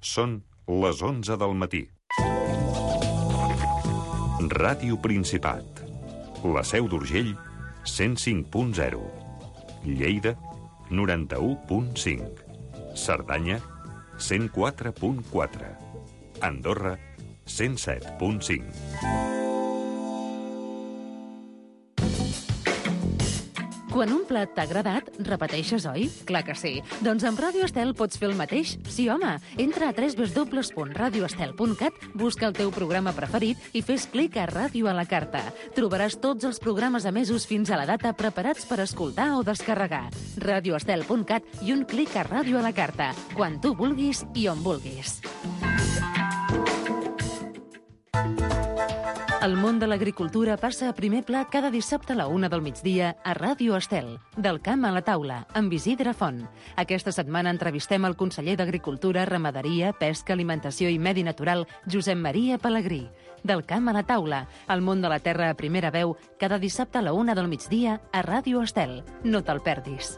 Són les 11 del matí. Ràdio Principat. La Seu d'Urgell, 105.0. Lleida, 91.5. Cerdanya, 104.4. Andorra, 107.5. Quan un plat t'ha agradat, repeteixes, oi? Clar que sí. Doncs amb Ràdio Estel pots fer el mateix. Sí, home. Entra a www.radioestel.cat, busca el teu programa preferit i fes clic a Ràdio a la carta. Trobaràs tots els programes emesos fins a la data preparats per escoltar o descarregar. Radioestel.cat i un clic a Ràdio a la carta. Quan tu vulguis i on vulguis. El món de l'agricultura passa a primer pla cada dissabte a la 1 del migdia a Ràdio Estel. Del camp a la taula, amb Isidre Font. Aquesta setmana entrevistem el conseller d'Agricultura, Ramaderia, Pesca, Alimentació i Medi Natural, Josep Maria Pelegrí. Del camp a la taula, el món de la terra a primera veu, cada dissabte a la 1 del migdia a Ràdio Estel. No te'l perdis.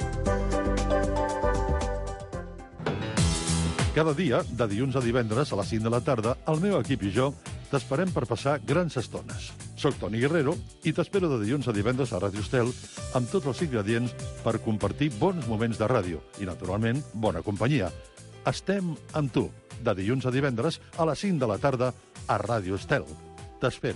Cada dia, de dilluns a divendres a les 5 de la tarda, el meu equip i jo t'esperem per passar grans estones. Soc Toni Guerrero i t'espero de dilluns a divendres a Ràdio Estel amb tots els ingredients per compartir bons moments de ràdio i, naturalment, bona companyia. Estem amb tu, de dilluns a divendres a les 5 de la tarda a Ràdio Estel. T'espero.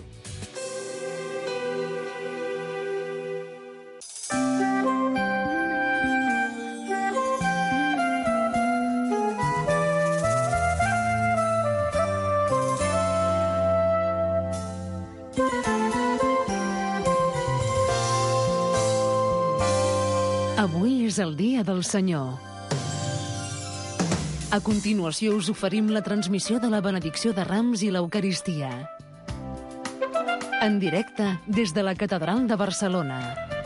Avui és el dia del Senyor. A continuació us oferim la transmissió de la benedicció de Rams i l'Eucaristia. En directe des de la Catedral de Barcelona.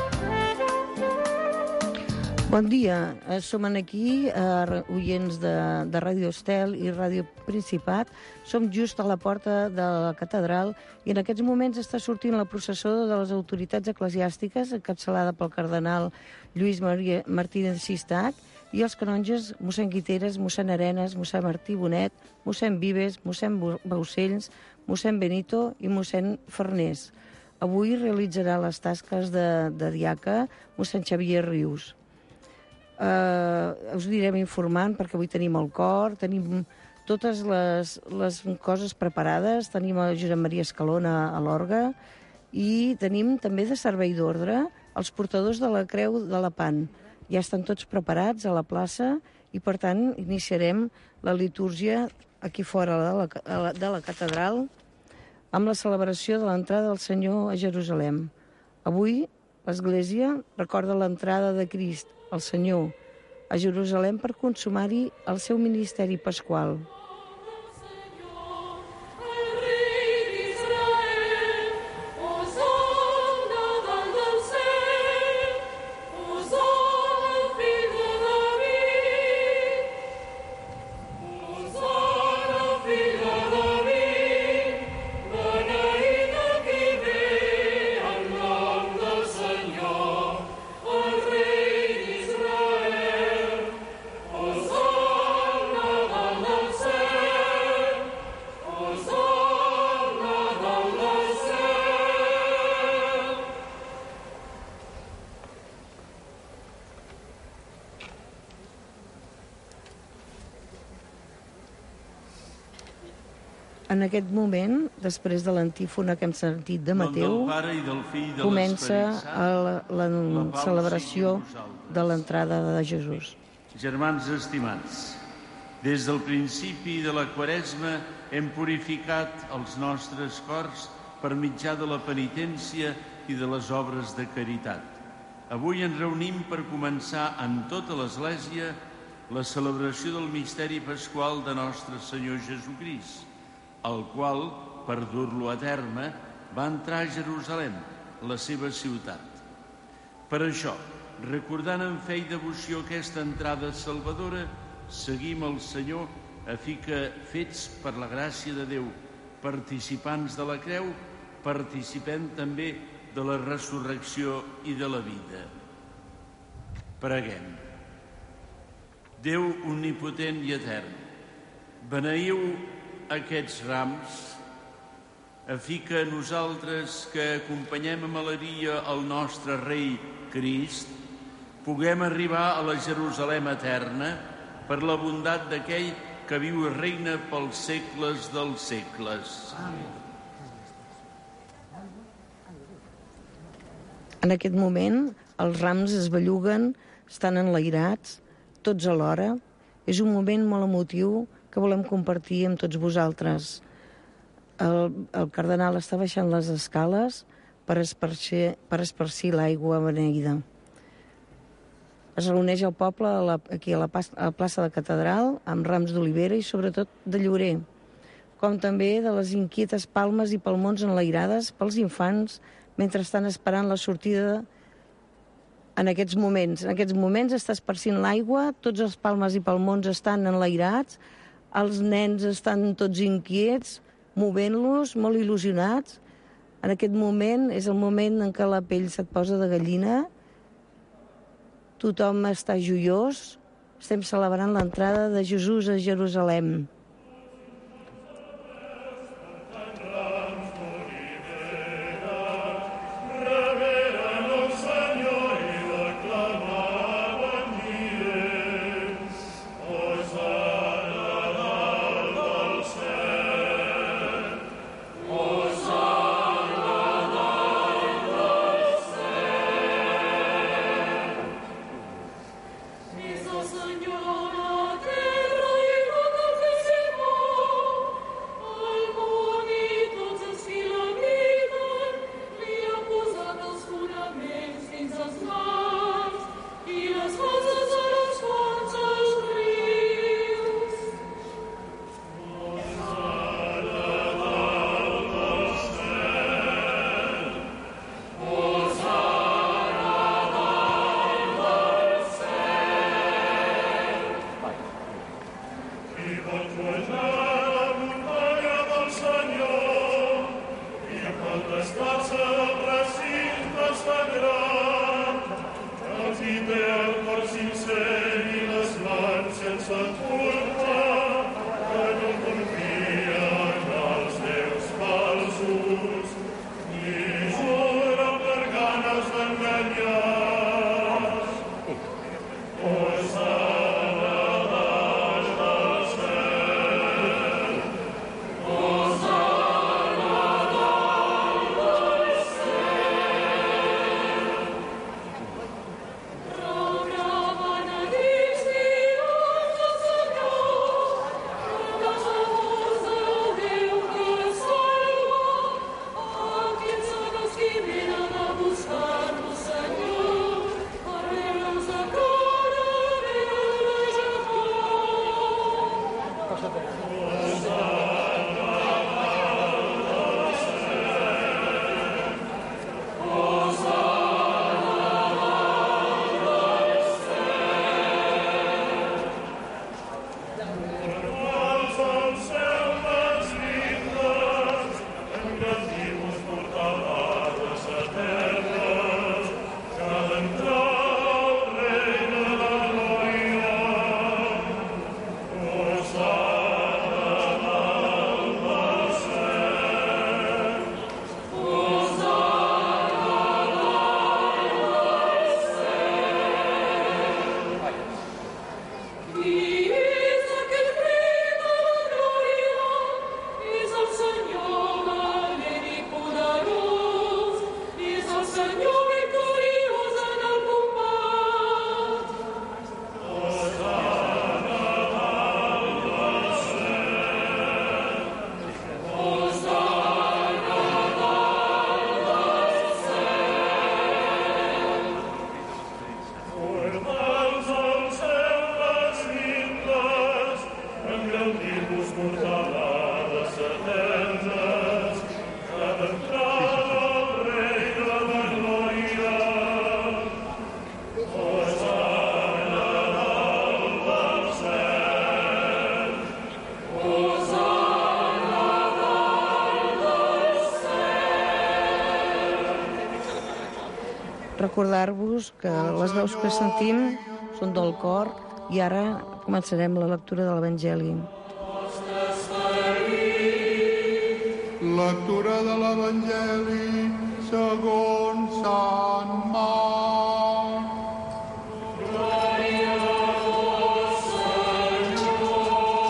Bon dia, som aquí, oients de Ràdio Estel i Ràdio Principat. Som just a la porta de la catedral i en aquests moments està sortint la processó de les autoritats eclesiàstiques, encapçalada pel cardenal Lluís Martínez Sistac, i els canonges mossèn Guiteres, mossèn Arenas, mossèn Martí Bonet, mossèn Vives, mossèn Baucells, mossèn Benito i mossèn Farnés. Avui realitzarà les tasques de diaca mossèn Xavier Rius. Us anirem informant perquè avui tenim el cor, tenim totes les coses preparades, tenim el Josep Maria Escalona a l'orgue i tenim també de servei d'ordre els portadors de la Creu de Lepant. Ja estan tots preparats a la plaça i, per tant, iniciarem la litúrgia aquí fora de la catedral amb la celebració de l'entrada del Senyor a Jerusalem. Avui l'Església recorda l'entrada de Crist, el Senyor, a Jerusalem per consumar-hi el seu ministeri pasqual. En aquest moment, després de l'antífona que hem sentit de Mateu, comença la celebració de l'entrada de Jesús. Germans estimats, des del principi de la Quaresma hem purificat els nostres cors per mitjà de la penitència i de les obres de caritat. Avui ens reunim per començar en tota l'Església la celebració del misteri pasqual de nostre Senyor Jesucrist, el qual, per dur-lo a terme, va entrar a Jerusalem, la seva ciutat. Per això, recordant amb fe i devoció aquesta entrada salvadora, seguim el Senyor a fi que, fets per la gràcia de Déu, participants de la creu, participem també de la resurrecció i de la vida. Preguem. Déu omnipotent i etern, Beneieu aquests rams, a fi que nosaltres que acompanyem amb alegria el nostre Rei Crist puguem arribar a la Jerusalem eterna per la bondat d'aquell que viu i reina pels segles dels segles. Amén. En aquest moment, els rams es belluguen, estan enlairats, tots alhora. És un moment molt emotiu que volem compartir amb tots vosaltres. El cardenal està baixant les escales per esparcir l'aigua beneïda. Es reuneix el poble aquí a la plaça de la Catedral amb rams d'olivera i sobretot de llorer, com també de les inquietes palmes i palmons enlairades pels infants mentre estan esperant la sortida en aquests moments. En aquests moments està esparcint l'aigua, tots els palmes i palmons estan enlairats, els nens estan tots inquiets, movent-los, molt il·lusionats. En aquest moment és el moment en què la pell se't posa de gallina, tothom està joiós, estem celebrant l'entrada de Jesús a Jerusalem. Recordar-vos que les veus que sentim són del cor i ara començarem la lectura de l'Evangeli. Lectura de l'Evangeli segons Sant Marc. Glòria al Senyor.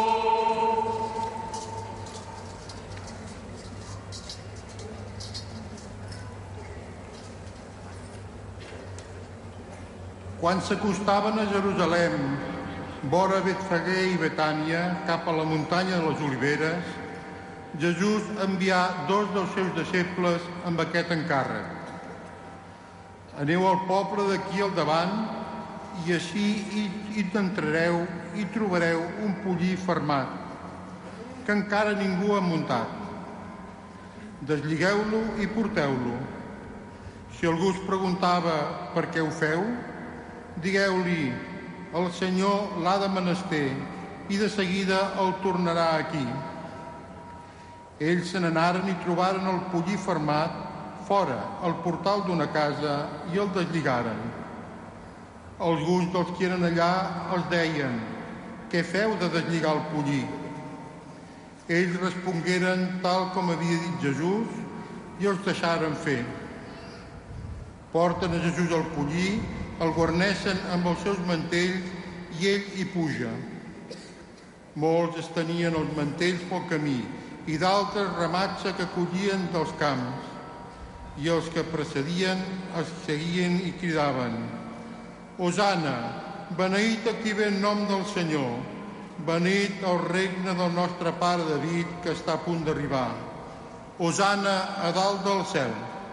Quan s'acostaven a Jerusalem, vora Betfagé i Betània, cap a la muntanya de les Oliveres, Jesús envià 2 dels seus deixebles amb aquest encàrrec. Aneu al poble d'aquí al davant i així hi entrareu i trobareu un pollí fermat, que encara ningú ha muntat. Deslligeu-lo i porteu-lo. Si algú us preguntava per què ho feu, digueu-li: el Senyor l'ha de menester i de seguida el tornarà aquí. Ells se n'anaren i trobaren el pollí fermat fora, al portal d'una casa, i el deslligaren. Alguns dels que eren allà els deien: què feu de deslligar el pollí? Ells respongueren tal com havia dit Jesús i els deixaren fer. Porten a Jesús el pollí, el guarneixen amb els seus mantells i ell hi puja. Molts estenien els mantells pel camí i d'altres ramatge que collien dels camps. I els que precedien els seguien i cridaven: Hosana, beneït a qui ve en nom del Senyor, beneït el regne del nostre pare David que està a punt d'arribar. Hosana a dalt del cel.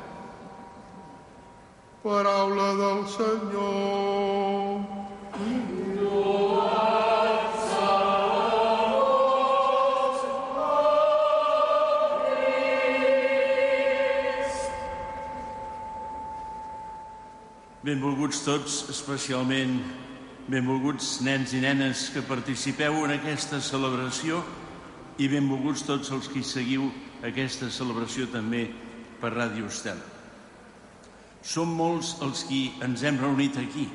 Paraula del Senyor. Benvolguts tots, especialment benvolguts nens i nenes que participeu en aquesta celebració i benvolguts tots els que seguiu aquesta celebració també per Ràdio Estel. Som molts els que ens hem reunit aquí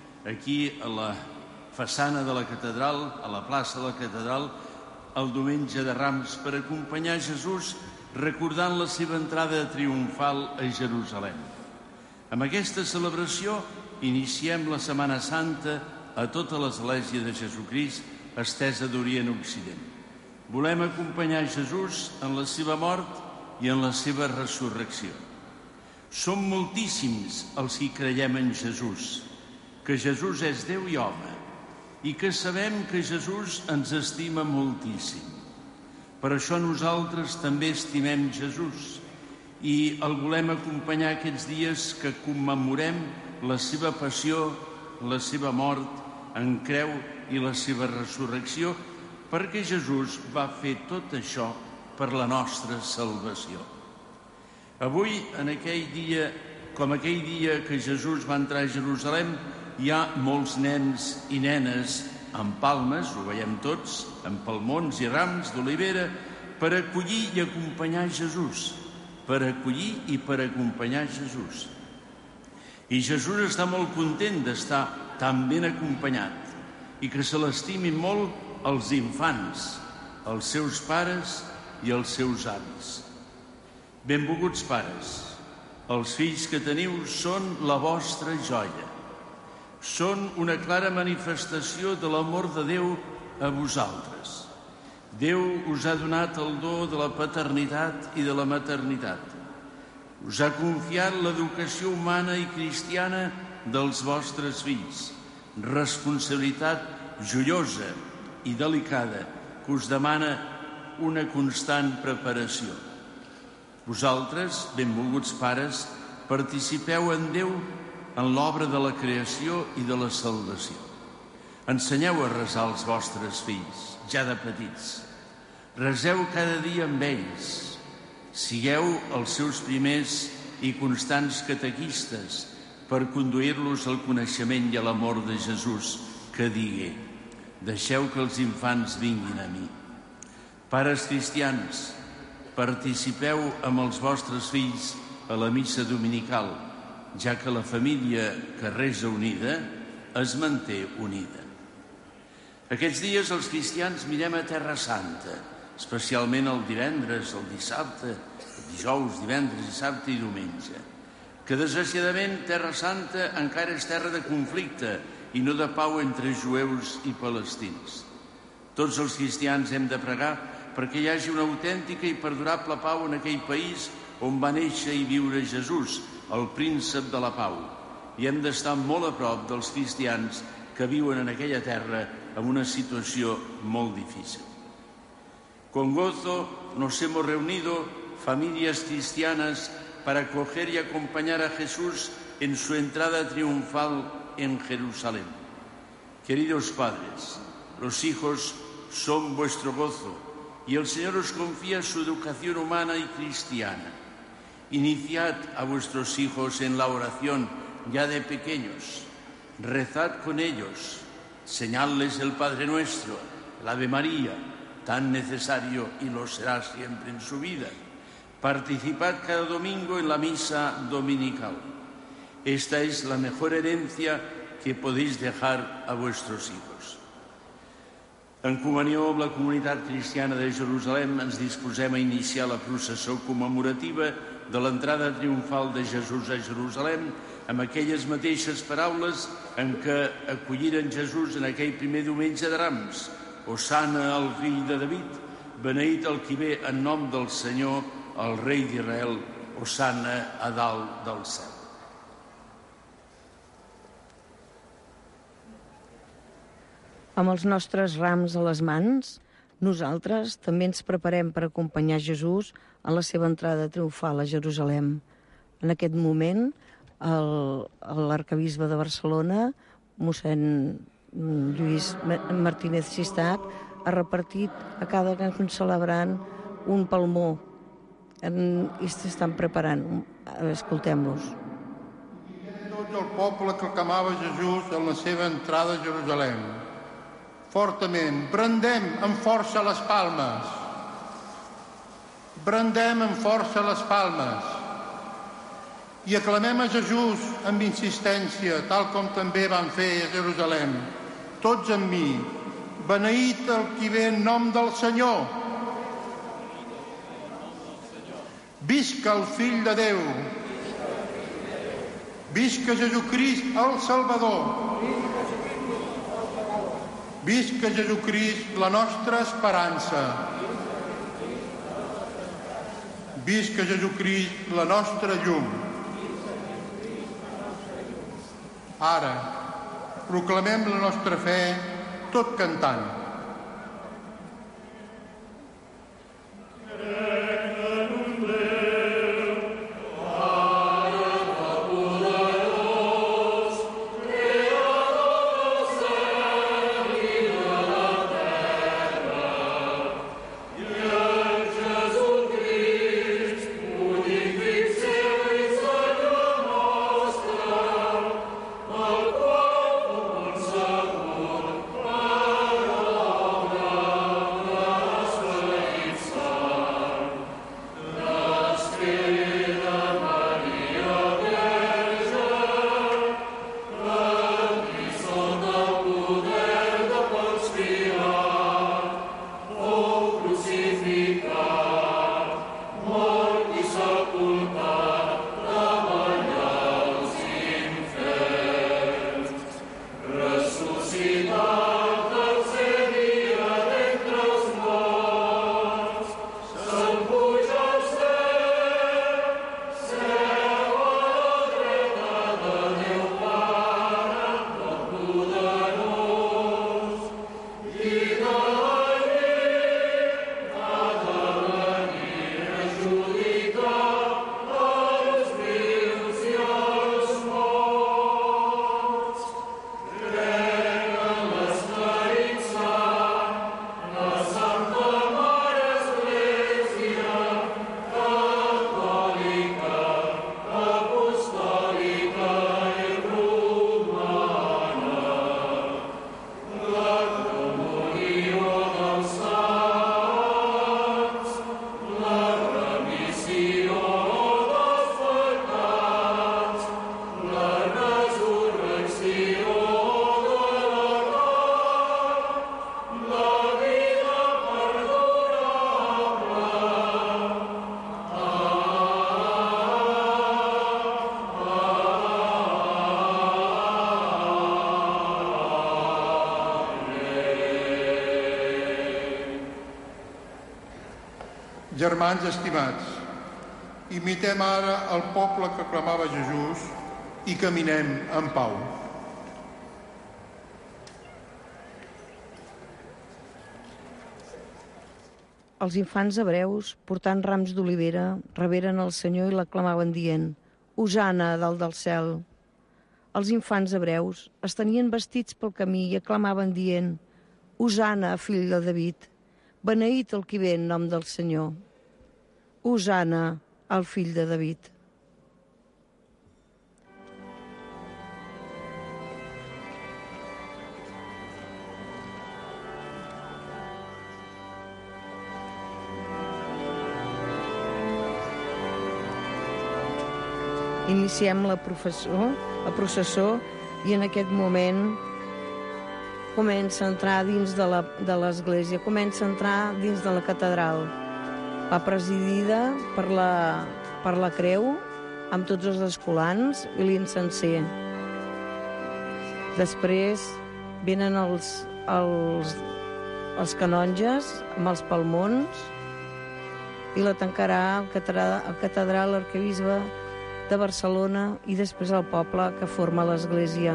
a la façana de la catedral, a la plaça de la catedral, el diumenge de Rams, per acompanyar Jesús recordant la seva entrada triomfal a Jerusalem. Amb aquesta celebració iniciem la Setmana Santa a tota l'Església de Jesucrist estesa d'Orient a Occident. Volem acompanyar Jesús en la seva mort i en la seva resurrecció. Som moltíssims els que creiem en Jesús, que Jesús és Déu i home, i que sabem que Jesús ens estima moltíssim. Per això nosaltres també estimem Jesús i el volem acompanyar aquests dies que commemorem la seva passió, la seva mort en creu i la seva resurrecció, perquè Jesús va fer tot això per la nostra salvació. Avui, en aquell dia, com aquell dia que Jesús va entrar a Jerusalem, hi ha molts nens i nenes amb palmes, ho veiem tots, amb palmons i rams d'olivera, per acollir i acompanyar Jesús. Per acollir i per acompanyar Jesús. I Jesús està molt content d'estar tan ben acompanyat i que se l'estimin molt els infants, els seus pares i els seus avis. Benvolguts pares, els fills que teniu són la vostra joia. Són una clara manifestació de l'amor de Déu a vosaltres. Déu us ha donat el do de la paternitat i de la maternitat. Us ha confiat l'educació humana i cristiana dels vostres fills, responsabilitat joiosa i delicada que us demana una constant preparació. Vosaltres, benvolguts pares, participeu en Déu en l'obra de la creació i de la salvació. Ensenyeu a resar els vostres fills, ja de petits. Reseu cada dia amb ells. Sigueu els seus primers i constants catequistes per conduir-los al coneixement i a l'amor de Jesús, que digué: deixeu que els infants vinguin a mi. Pares cristians, participeu amb els vostres fills a la missa dominical, ja que la família que resa unida es manté unida. Aquests dies els cristians mirem a Terra Santa especialment el divendres, el dissabte, el dijous, divendres, dissabte i diumenge, que desgraciadament Terra Santa encara és terra de conflicte i no de pau entre jueus i palestins. Tots els cristians hem de pregar perquè hi hagi una autèntica i perdurable pau en aquell país on va néixer i viure Jesús, el príncep de la pau, i hem d'estar molt a prop dels cristians que viuen en aquella terra en una situació molt difícil. Con gozo nos hemos reunido familias cristianas para acoger y acompañar a Jesús en su entrada triunfal en Jerusalén. Queridos padres, los hijos son vuestro gozo y el Señor os confía su educación humana y cristiana. Iniciad a vuestros hijos en la oración ya de pequeños. Rezad con ellos, enseñadles el Padre Nuestro, el Ave María, tan necesario y lo será siempre en su vida. Participad cada domingo en la misa dominical. Esta es la mejor herencia que podéis dejar a vuestros hijos. En comunió amb la comunitat cristiana de Jerusalem ens disposem a iniciar la processó commemorativa de l'entrada triomfal de Jesús a Jerusalem amb aquelles mateixes paraules en què acolliren Jesús en aquell primer diumenge de Rams. Hosana al fill de David, beneït el qui ve en nom del Senyor, el rei d'Israel, hosana a dalt del cel. Amb els nostres rams a les mans, nosaltres també ens preparem per acompanyar Jesús a la seva entrada triomfal a Jerusalem. En aquest moment, l'arquebisbe de Barcelona, mossèn Lluís Martínez Sistac, ha repartit a cada que celebrant un palmó i s'estan preparant. Escoltem-los. Tot el poble que aclamava Jesús en la seva entrada a Jerusalem. Fortament, brandem amb força les palmes. Brandem amb força les palmes. I aclamem a Jesús amb insistència, tal com també van fer a Jerusalem. Tots amb mi. Beneït el qui ve en nom del Senyor. Visca el Fill de Déu. Visca Jesucrist el Salvador. Visca Jesucrist, la nostra esperança. Visca Jesucrist, la nostra llum. Ara, proclamem la nostra fe tot cantant. Germans estimats, imitem ara el poble que clamava Jesús i caminem en pau. Els infants hebreus, portant rams d'olivera, reberen el Senyor i l'aclamaven dient: Hosana dalt del cel. Els infants hebreus es tenien vestits pel camí i aclamaven dient: Hosana, fill de David. Beneït el qui ve en nom del Senyor. Hosana, al fill de David. Iniciem la processó i en aquest moment comença a entrar dins de l'església, comença a entrar dins de la catedral. Va presidida per la creu, amb tots els escolans i l'incenser. Després venen els canonges amb els palmons i la tancarà el catedral arquebisbe de Barcelona i després el poble que forma l'església.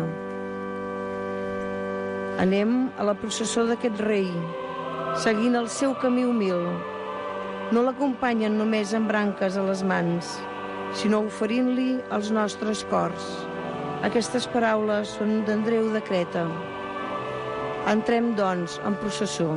Anem a la processó d'aquest rei, seguint el seu camí humil. No l'acompanyen només amb branques a les mans, sinó oferint-li els nostres cors. Aquestes paraules són d'Andreu de Creta. Entrem, doncs, en processó.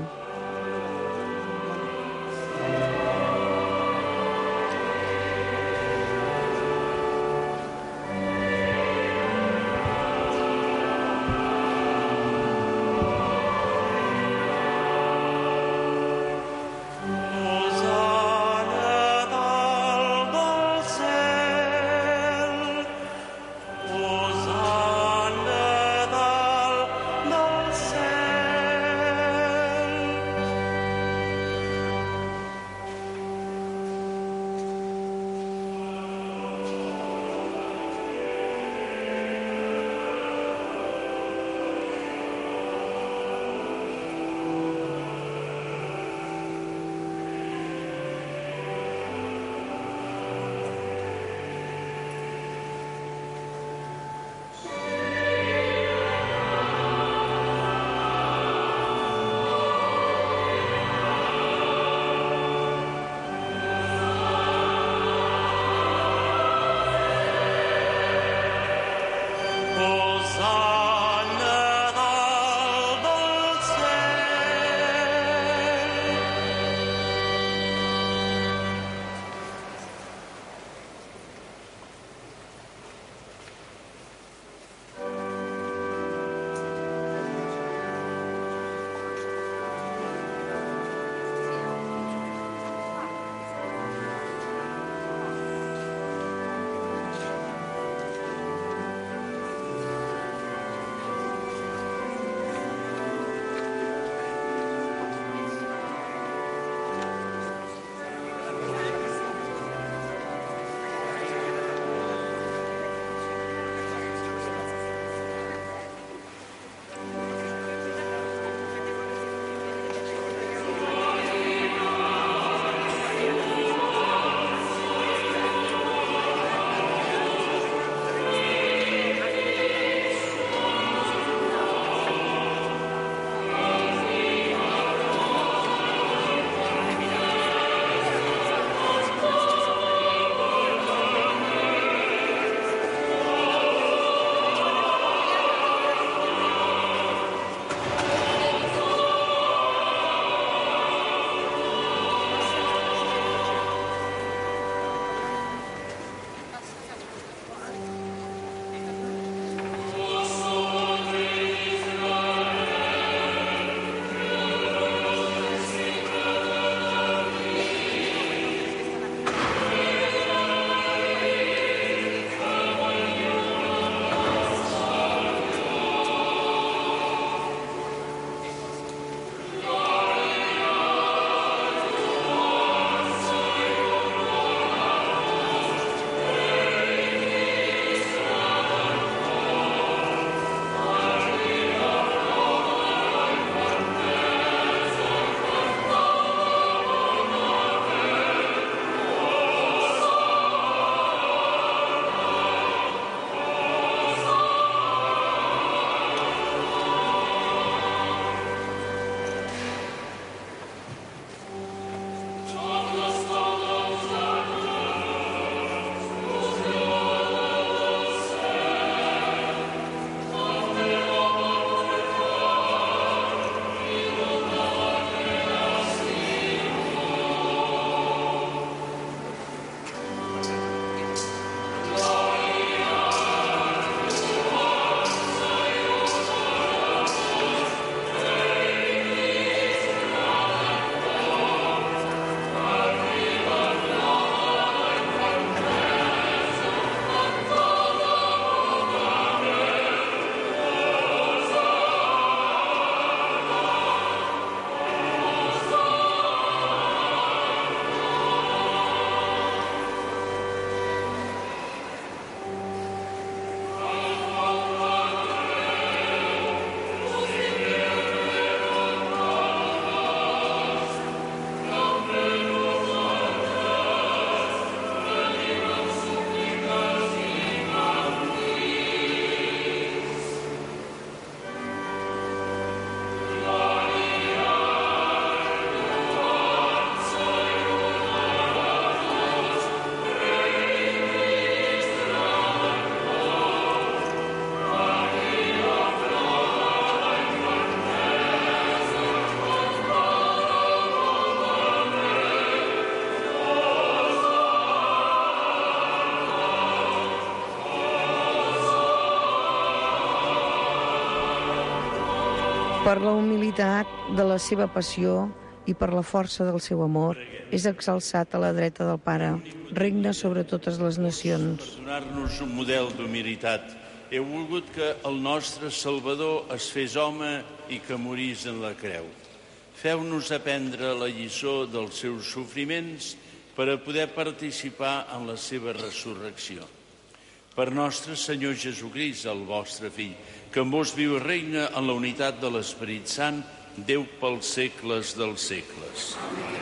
Per la humilitat de la seva passió i per la força del seu amor, és exalçat a la dreta del Pare. Regna sobre totes les nacions. Per donar-nos un model d'humilitat, heu volgut que el nostre Salvador es fes home i que morís en la creu. Feu-nos aprendre la lliçó dels seus sofriments per a poder participar en la seva resurrecció. Per nostre Senyor Jesucrist, el vostre Fill, que amb vos viu i regna en la unitat de l'Esperit Sant, Déu pels segles dels segles.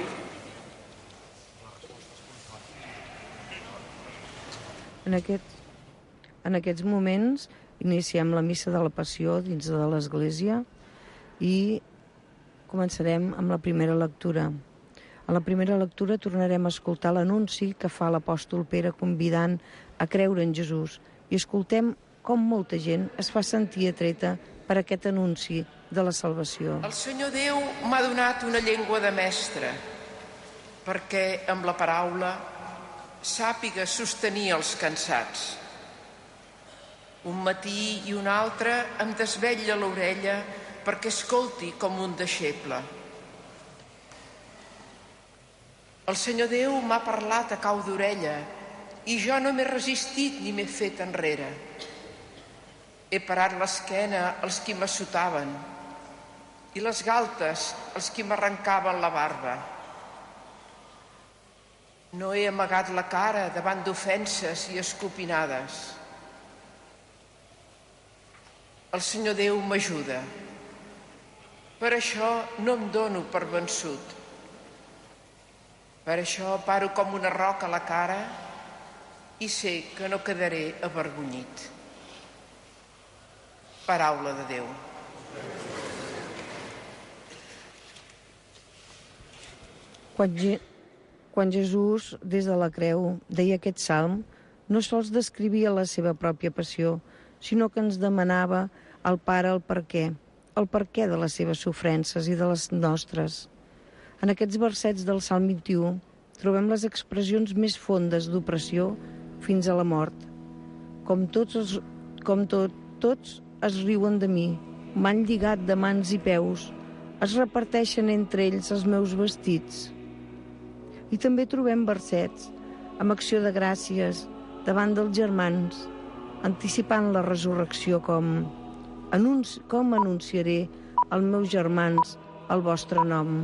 En aquests moments iniciem la missa de la Passió dins de l'Església i començarem amb la primera lectura. A la primera lectura tornarem a escoltar l'anunci que fa l'apòstol Pere convidant a creure en Jesús i escoltem com molta gent es fa sentir atreta per aquest anunci de la salvació. El Senyor Déu m'ha donat una llengua de mestre perquè amb la paraula sàpiga sostenir els cansats. Un matí i un altre em desvetlla l'orella perquè escolti com un deixeble. El Senyor Déu m'ha parlat a cau d'orella i jo no m'he resistit ni m'he fet enrere. He parat l'esquena als qui m'assotaven i les galtes als qui m'arrencaven la barba. No he amagat la cara davant d'ofenses i escopinades. El Senyor Déu m'ajuda. Per això no em dono per vençut. Per això paro com una roca a la cara i sé que no quedaré avergonyit. Paraula de Déu. Quan Jesús, des de la creu, deia aquest salm, no sols descrivia la seva pròpia passió, sinó que ens demanava al Pare el perquè de les seves sofrences i de les nostres. En aquests versets del Salm 21 trobem les expressions més fondes d'opressió fins a la mort. Tots es riuen de mi, m'han lligat de mans i peus, es reparteixen entre ells els meus vestits. I també trobem versets amb acció de gràcies davant dels germans, anticipant la resurrecció com anunciaré als meus germans el vostre nom.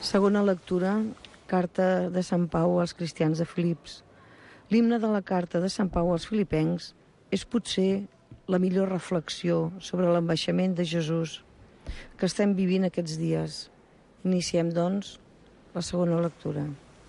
Segona lectura, carta de Sant Pau als cristians de Filips. L'himne de la carta de Sant Pau als filipencs és potser la millor reflexió sobre l'ambaixament de Jesús que estem vivint aquests dies. Iniciem, doncs, la segona lectura.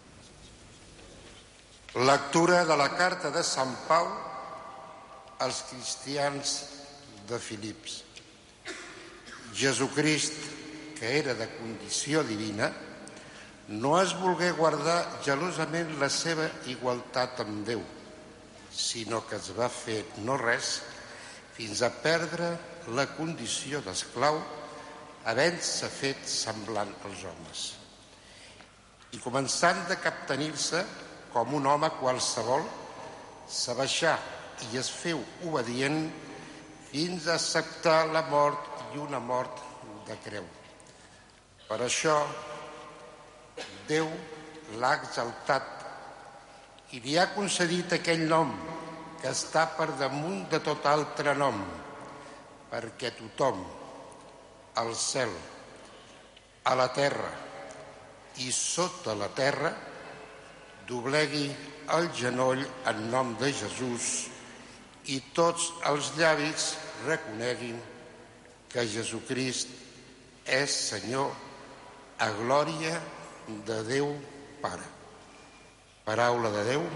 Lectura de la carta de Sant Pau als cristians de Filips. Jesucrist, que era de condició divina, no es volgué guardar gelosament la seva igualtat amb Déu, sinó que es va fer no res fins a perdre la condició d'esclau, havent-se fet semblant als homes. I començant de captenir-se com un home qualsevol, s'abaixà i es feu obedient fins a acceptar la mort i una mort de creu. Per això, Déu l'ha exaltat i li ha concedit aquell nom que està per damunt de tot altre nom, perquè tothom, al cel, a la terra i sota la terra, doblegui el genoll en nom de Jesús i tots els llavis reconeguin que Jesucrist és Senyor, a glòria de Déu Pare. Paraula de Déu.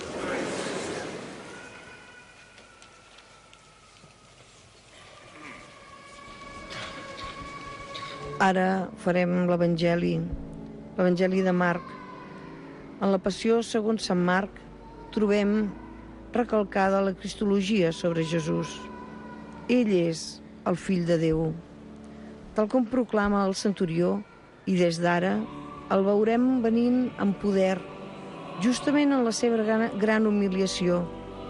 Ara farem l'Evangeli de Marc. En la Passió segons Sant Marc trobem recalcada la cristologia sobre Jesús. Ell és el Fill de Déu, tal com proclama el centurió, i des d'ara el veurem venint amb poder, justament en la seva gran humiliació.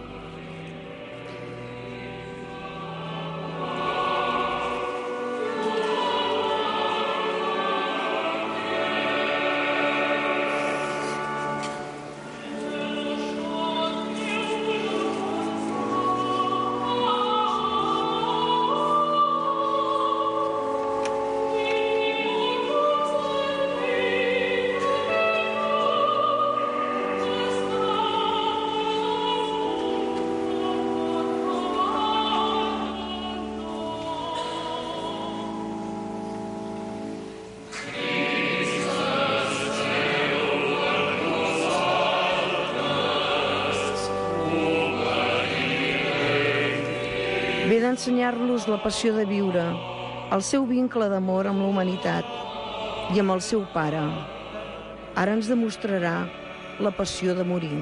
Ve d'ensenyar-los la passió de viure, el seu vincle d'amor amb la humanitat i amb el seu Pare. Ara ens demostrarà la passió de morir.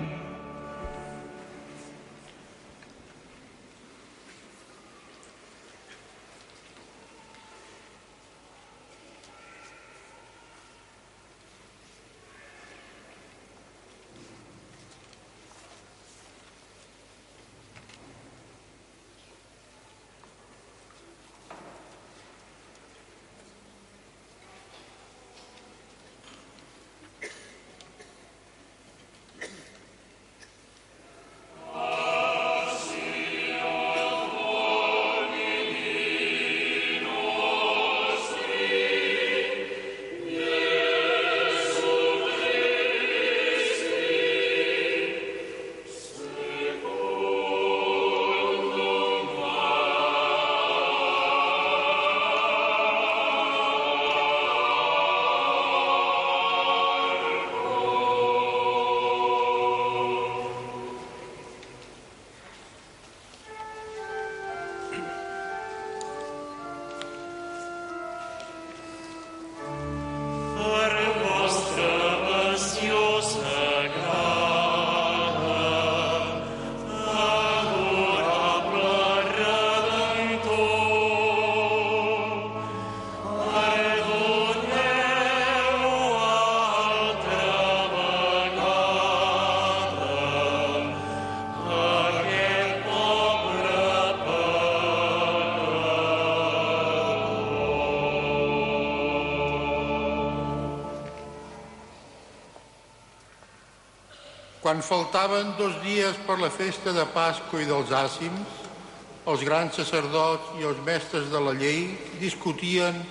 Quan faltaven 2 dies per la festa de Pasqua i dels àcims, els grans sacerdots i els mestres de la llei discutien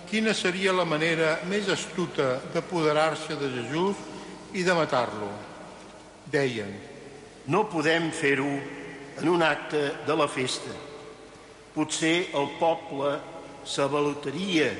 quina seria la manera més astuta d'apoderar-se de Jesús i de matar-lo. Deien: no podem fer-ho en un acte de la festa. Potser el poble s'abalutaria.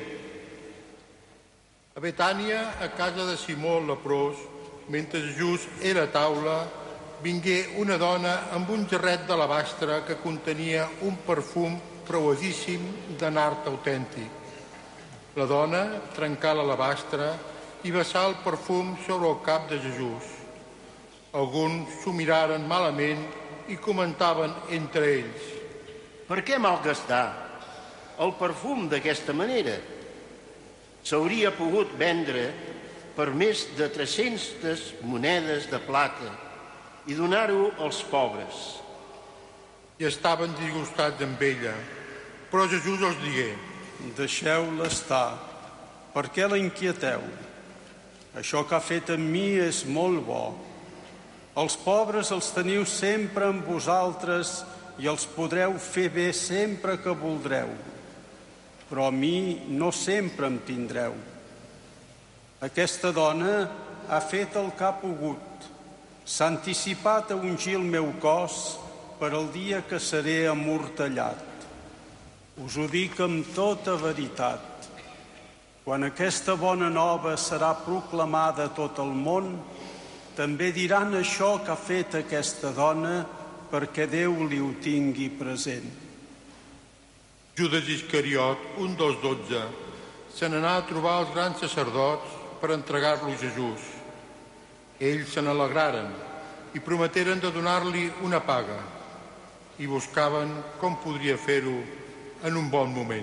A Betània, a casa de Simó el leprós, mentre Jesús era a taula, vingué una dona amb un gerret d'alabastre que contenia un perfum preuadíssim de nard autèntic. La dona trencà l'alabastre i vessà el perfum sobre el cap de Jesús. Alguns s'ho miraren malament i comentaven entre ells: per què malgastar el perfum d'aquesta manera? S'hauria pogut vendre per més de 300 monedes de plata i donar-ho als pobres. I estaven disgustats amb ella. Però Jesús els digué: deixeu-la estar, per què la inquieteu? Això que ha fet amb mi és molt bo. Els pobres els teniu sempre amb vosaltres i els podreu fer bé sempre que voldreu. Però a mi no sempre em tindreu. Aquesta dona ha fet el que ha pogut. S'ha anticipat a ungir el meu cos per al dia que seré amortallat. Us ho dic amb tota veritat. Quan aquesta bona nova serà proclamada a tot el món, també diran això que ha fet aquesta dona perquè Déu li ho tingui present. Judas Iscariot, un dels 12, se n'anà a trobar els grans sacerdots per entregar-lo a Jesús. Ells se n'alegraren i prometeren de donar-li una paga i buscaven com podria fer-ho en un bon moment.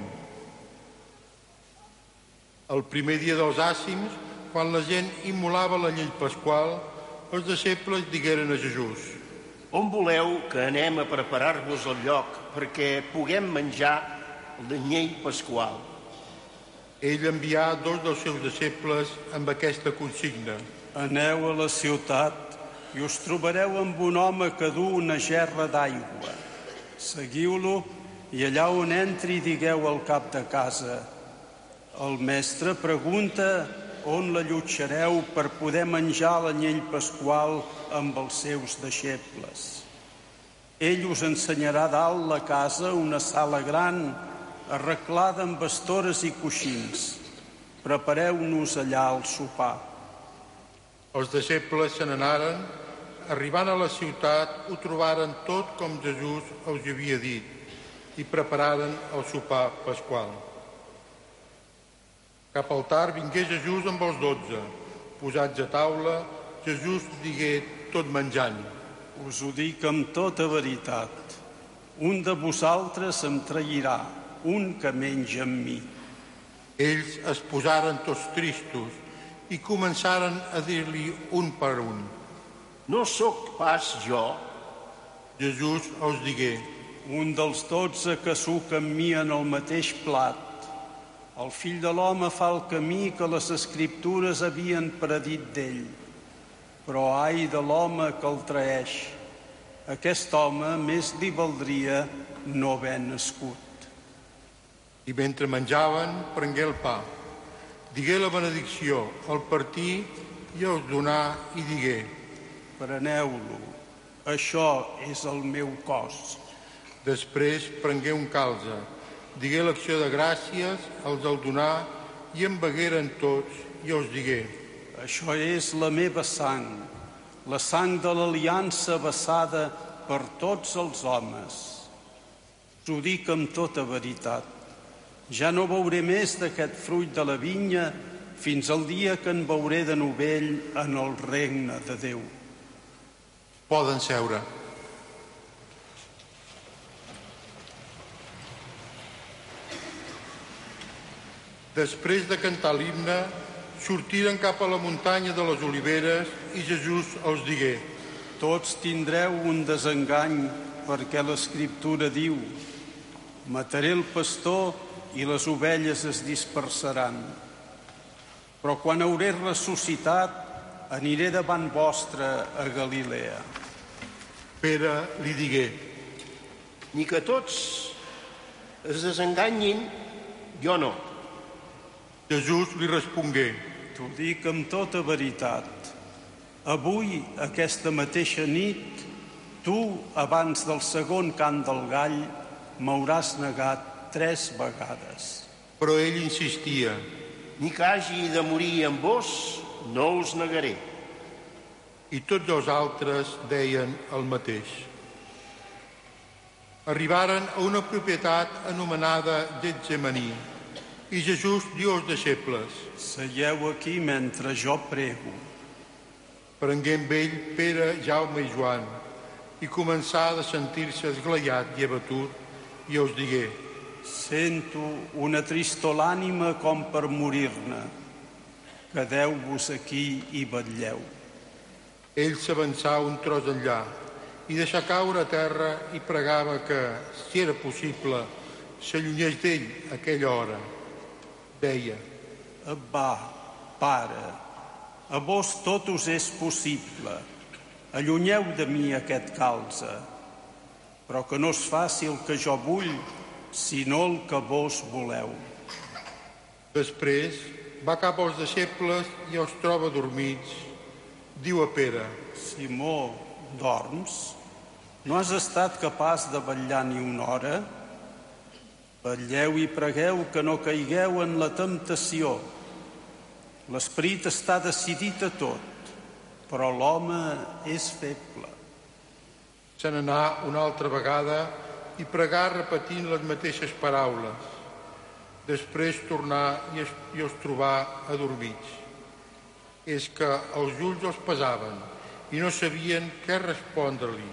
El primer dia dels àcims, quan la gent immolava la llei pasqual, els deixebles digueren a Jesús: on voleu que anem a preparar-vos el lloc perquè puguem menjar l'anyell pasqual? Ell envià 2 dels seus deixebles amb aquesta consigna: aneu a la ciutat i us trobareu amb un home que du una gerra d'aigua. Seguiu-lo i allà on entri digueu al cap de casa: el mestre pregunta on l'allotjareu per poder menjar l'anyell pasqual amb els seus deixebles. Ell us ensenyarà dalt la casa una sala gran arreglada amb estores i coixins. Prepareu-nos allà el sopar. Els deixebles se n'anaren. Arribant a la ciutat, ho trobaren tot com Jesús els havia dit i prepararen el sopar pasqual. Cap al tard vingué Jesús amb els 12. Posats a taula, Jesús digué tot menjant: us ho dic amb tota veritat. Un de vosaltres em trairà, un que menja amb mi. Ells es posaren tots tristos i començaren a dir-li un per un: no sóc pas jo? Jesús els digué: un dels 12 que suc amb mi en el mateix plat. El fill de l'home fa el camí que les Escriptures havien predit d'ell. Però ai de l'home que el traeix. Aquest home més li valdria no haver nascut. I mentre menjaven, prengué el pa, digué la benedicció, el partí i els donà i digué: preneu-lo, això és el meu cos. Després prengué un calze, digué l'acció de gràcies, els el donà i en begueren tots i els digué: això és la meva sang, la sang de l'aliança vessada per tots els homes. Us ho dic amb tota veritat. Ja no beuré més d'aquest fruit de la vinya fins al dia que en beuré de novell en el regne de Déu. Poden seure. Després de cantar l'himne, sortiren cap a la muntanya de les Oliveres i Jesús els digué: tots tindreu un desengany perquè l'Escriptura diu: mataré el pastor i les ovelles es dispersaran. Però quan hauré ressuscitat, aniré davant vostre a Galilea. Pere li digué: ni que tots es desenganyin, jo no. Jesús li respongué: T'ho dic amb tota veritat. Avui, aquesta mateixa nit, tu, abans del segon cant del gall, m'hauràs negat 3 vegades. Però ell insistia: Ni que hagi de morir amb vos, no us negaré. I tots els altres deien el mateix. Arribaren a una propietat anomenada Getsemaní, i Jesús diu als deixebles: Seieu aquí mentre jo prego. Prengué amb ell Pere, Jaume i Joan, i començà a sentir-se esglaiat i abatut, i els digué: Sento una tristor l'ànima com per morir-ne. Quedeu-vos aquí i vetlleu. Ell s'avançà un tros enllà i deixà caure a terra i pregava que, si era possible, s'allunyés d'ell aquella hora. Deia: Va, Pare, a vos tot us és possible. Allunyeu de mi aquest calze, però que no es faci el que jo vull, sinó el que vos voleu. Després va cap als deixebles i els troba dormits. Diu a Pere: Simó, dorms? No has estat capaç de vetllar ni una hora? Vetlleu i pregueu que no caigueu en la temptació. L'esperit està decidit a tot, però l'home és feble. Se n'anà una altra vegada i pregà repetint les mateixes paraules. Després tornà i els trobà adormits. És que els ulls els pesaven i no sabien què respondre-li.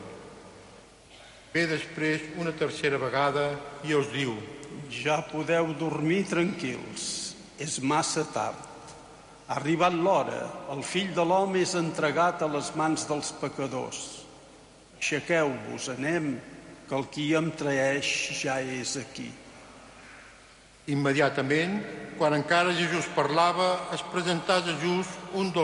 Ve després una tercera vegada i els diu: Ja podeu dormir tranquils, és massa tard. Ha arribat l'hora, el fill de l'home és entregat a les mans dels pecadors. Aixequeu-vos, anem, que el qui em traeix ja és aquí. Immediatament, quan encara Jesús parlava, es presentà a Judes, un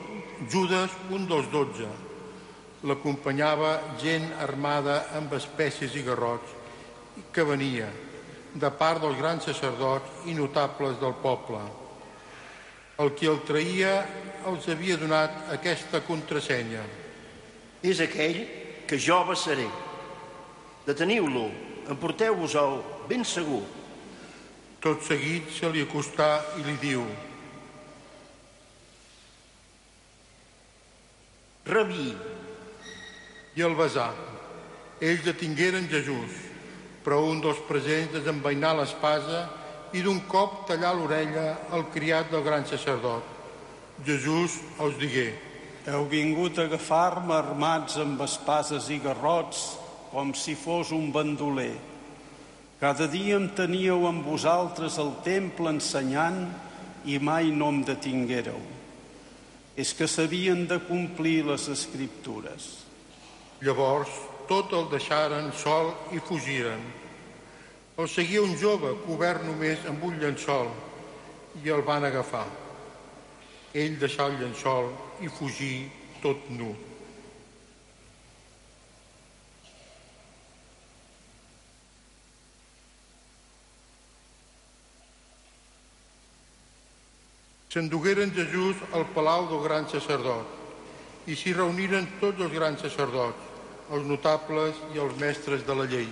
dels 12. L'acompanyava gent armada amb espècies i garrots que venia de part dels grans sacerdots i notables del poble. El qui el traïa els havia donat aquesta contrasenya: És aquell que jo besaré. Deteniu-lo, emporteu-vos-el ben segur. Tot seguit se li acostà i li diu: Rabí. I el besà. Ells detingueren Jesús, però un dels presents desenvainà l'espasa i d'un cop tallà l'orella al criat del gran sacerdot. Jesús els digué: Heu vingut a agafar-me armats amb espases i garrots com si fos un bandoler. Cada dia em teníeu amb vosaltres al temple ensenyant i mai no em detinguéreu. És que s'havien de complir les Escriptures. Llavors tot el deixaren sol i fugiren. El seguia un jove cobert només amb un llençol i el van agafar. Ell deixà el llençol i fugí tot nu. S'endugueren Jesús al palau del gran sacerdot i s'hi reuniren tots els grans sacerdots, els notables i els mestres de la llei.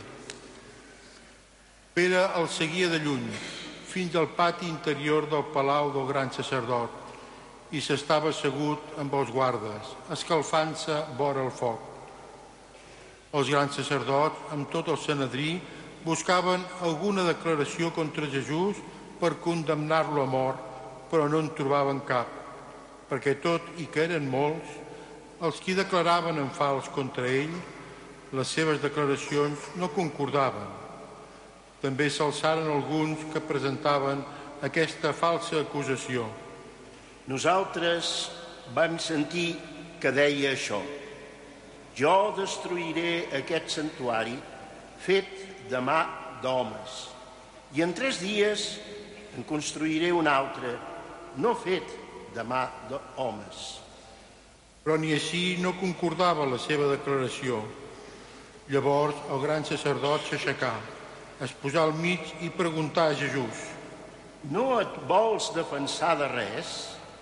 Pere el seguia de lluny fins al pati interior del palau del gran sacerdot i s'estava assegut amb els guardes, escalfant-se vora el foc. Els grans sacerdots, amb tot el Sanedrí, buscaven alguna declaració contra Jesús per condemnar-lo a mort, però no en trobaven cap, perquè tot i que eren molts, els qui declaraven en fals contra ell, les seves declaracions no concordaven. També s'alçaren alguns que presentaven aquesta falsa acusació. Nosaltres vam sentir que deia això: jo destruiré aquest santuari fet de mà d'homes, i en 3 dies en construiré un altre, no fet de mà d'homes. Però ni així no concordava la seva declaració. Llavors el gran sacerdot s'aixecà, es posà al mig i preguntà a Jesús: no et vols defensar de res?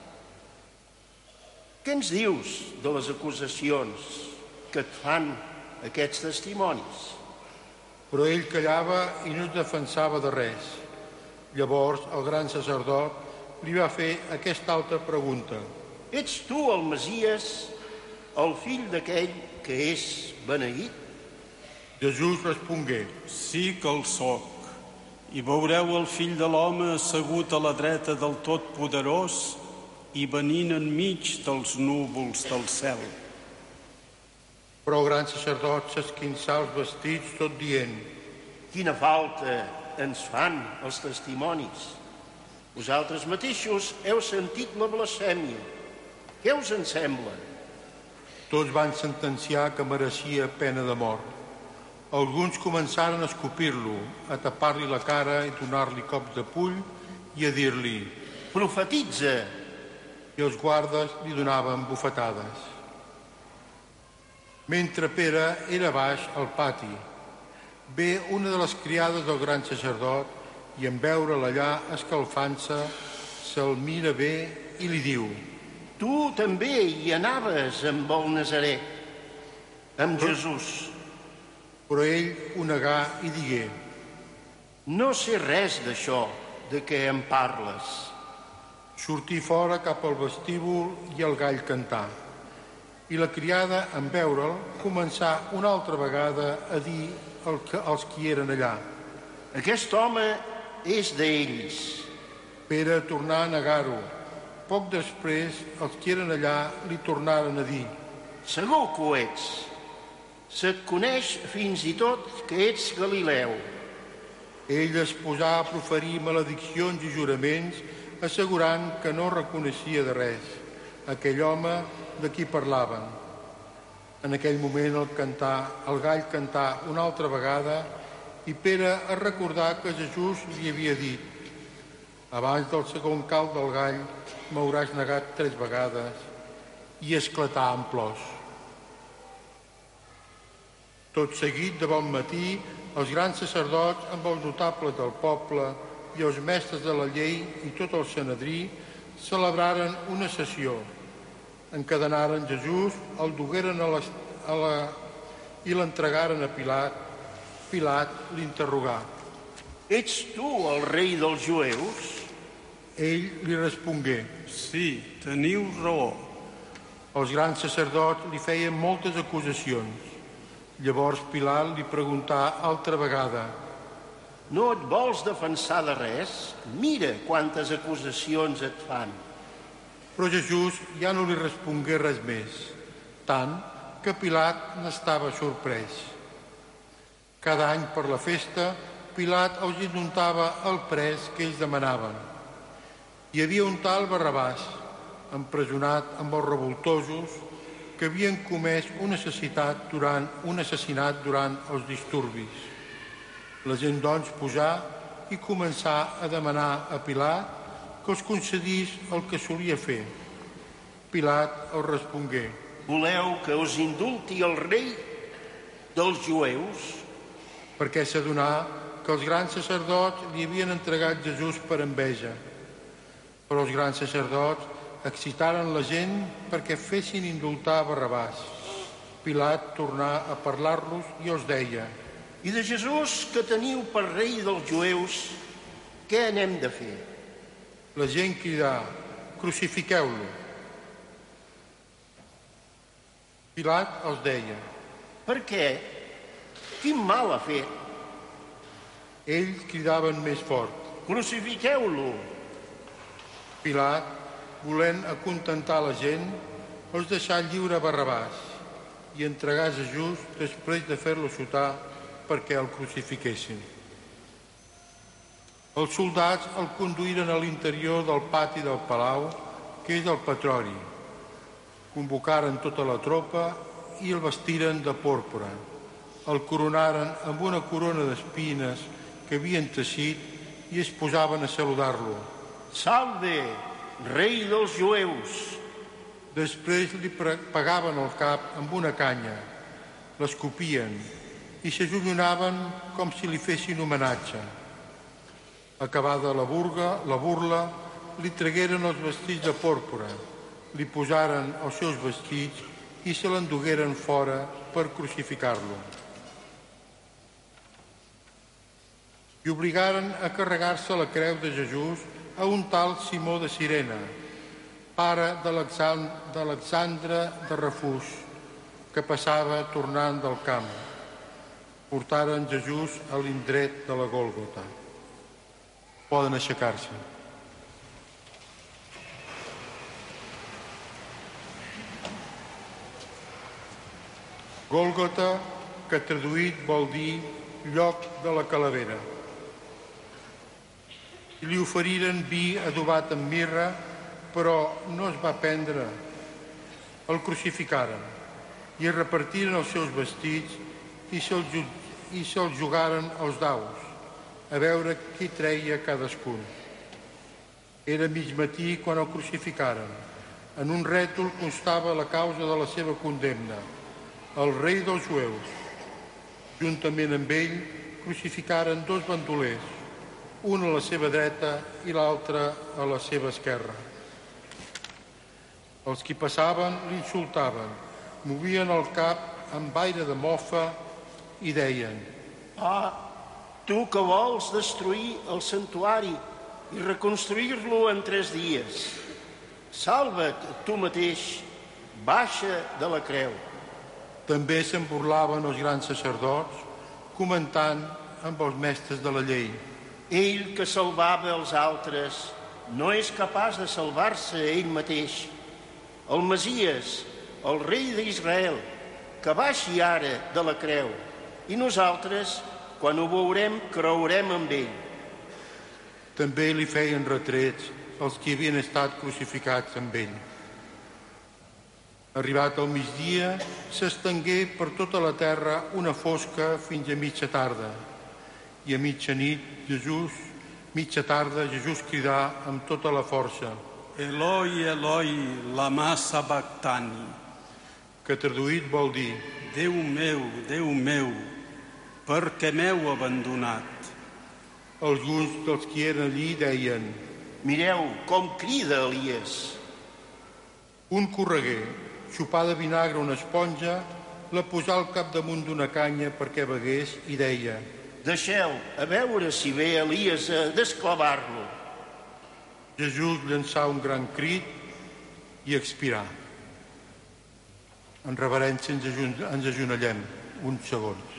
Què ens dius de les acusacions que et fan aquests testimonis? Però ell callava i no es defensava de res. Llavors el gran sacerdot li va fer aquesta altra pregunta. Ets tu el Messies, el fill d'aquell que és beneït? Jesús respongué: Sí que el soc, i veureu el fill de l'home assegut a la dreta del Totpoderós i venint enmig dels núvols del cel. Però el gran sacerdot s'esquinçà els vestits tot dient: Quina falta ens fan els testimonis. Vosaltres mateixos heu sentit la blasfèmia. Què us en sembla? Tots van sentenciar que mereixia pena de mort. Alguns començaren a escopir-lo, a tapar-li la cara i donar-li cops de puny i a dir-li: Profetitza! I els guardes li donaven bufetades. Mentre Pere era baix al pati, ve una de les criades del gran sacerdot i en veure'l allà escalfant-se, se'l mira bé i li diu: Tu també hi anaves amb el Nazarè, amb Jesús. Però ell ho negà i digué: No sé res d'això de què em parles. Sortí fora cap al vestíbul i el gall cantà. I la criada, en veure'l, començà una altra vegada a dir als qui eren allà: Aquest home és d'ells. Pere tornà a negar-ho. Poc després, els qui eren allà li tornaren a dir: Segur que ho ets. Se't coneix fins i tot que ets Galileu. Ell es posà a proferir malediccions i juraments, assegurant que no reconeixia de res aquell home de qui parlaven. En aquell moment el gall cantà una altra vegada i Pere es recordà que Jesús li havia dit: Abans del segon cant del gall m'hauràs negat 3 vegades, i esclatà en plors. Tot seguit, de bon matí, els grans sacerdots amb els notables del poble i els mestres de la llei i tot el Sanedrí celebraren una sessió. Encadenaren Jesús, el dugueren i l'entregaren a Pilat. Pilat l'interrogà: Ets tu el rei dels jueus? Ell li respongué: Sí, teniu raó. Els grans sacerdots li feien moltes acusacions. Llavors Pilat li preguntà altra vegada: No et vols defensar de res? Mira quantes acusacions et fan. Però Jesús ja no li respongué res més, tant que Pilat n'estava sorprès. Cada any per la festa, Pilat els indultava el pres que ells demanaven. Hi havia un tal Barrabàs, empresonat amb els revoltosos, que havien comès un assassinat durant els disturbis. La gent, doncs, pujà i començà a demanar a Pilat que els concedís el que solia fer. Pilat els respongué: Voleu que us indulti el rei dels jueus? Perquè s'adonà que els grans sacerdots li havien entregat Jesús per enveja. Però els grans sacerdots excitaren la gent perquè fessin indultar Barrabàs. Pilat tornà a parlar-los i els deia: I de Jesús, que teniu per rei dels jueus, què anem de fer? La gent cridà: Crucifiqueu-lo. Pilat els deia: Per què? Quin mal ha fet? Ells cridaven més fort: Crucifiqueu-lo. Pilat, volent acontentar la gent, els deixà lliure Barrabàs i entregà Jesús després de fer-lo sotar perquè el crucifiquessin. Els soldats el conduïren a l'interior del pati del palau, que és el Petrori. Convocaren tota la tropa i el vestiren de pòrpora. El coronaren amb una corona d'espines que havien teixit i es posaven a saludar-lo. Salve, rei dels jueus! Després li pegaven el cap amb una canya, l'escopien i s'ajunyonaven com si li fessin homenatge. Acabada la burla, li tragueren els vestits de pòrpora, li posaren els seus vestits i se l'endugueren fora per crucificar-lo. I obligaren a carregar-se la creu de Jesús a un tal Simó de Cirene, pare d'Alexandre de Refús, que passava tornant del camp. Portaren Jesús a l'indret de la Gòlgota. Poden aixecar-se. Gòlgota, que traduït vol dir lloc de la calavera. I li oferiren vi adobat amb mirra, però no es va prendre. El crucificaren i repartiren els seus vestits i se'ls jugaren als daus, a veure qui treia cadascun. Era mig matí quan el crucificaren. En un rètol constava la causa de la seva condemna, el rei dels jueus. Juntament amb ell crucificaren dos bandolers, un a la seva dreta i l'altre a la seva esquerra. Els qui passaven l'insultaven, movien el cap amb aire de mofa i deien: tu que vols destruir el santuari i reconstruir-lo en 3 dies, salva't tu mateix, baixa de la creu. També se'n burlaven els grans sacerdots, comentant amb els mestres de la llei: ell que salvava els altres no és capaç de salvar-se ell mateix. El Messies, el rei d'Israel, que baixi ara de la creu, i nosaltres, quan ho veurem, creurem amb ell. També li feien retrets els que havien estat crucificats amb ell. Arribat al migdia, s'estengué per tota la terra una fosca fins a mitja tarda. I a mitjanit, mitja tarda, Jesús cridà amb tota la força: Eloi, Eloi, lama sabactani, que traduït vol dir: Déu meu, per què m'heu abandonat? Alguns dels qui eren allí deien: mireu com crida Elies. Un correguer, xupà de vinagre una esponja, la posà al capdamunt d'una canya perquè begués i deia: deixeu a veure si ve Elies a desclavar-lo. Jesús llançà un gran crit i expirà. En reverència ens agenolem uns segons.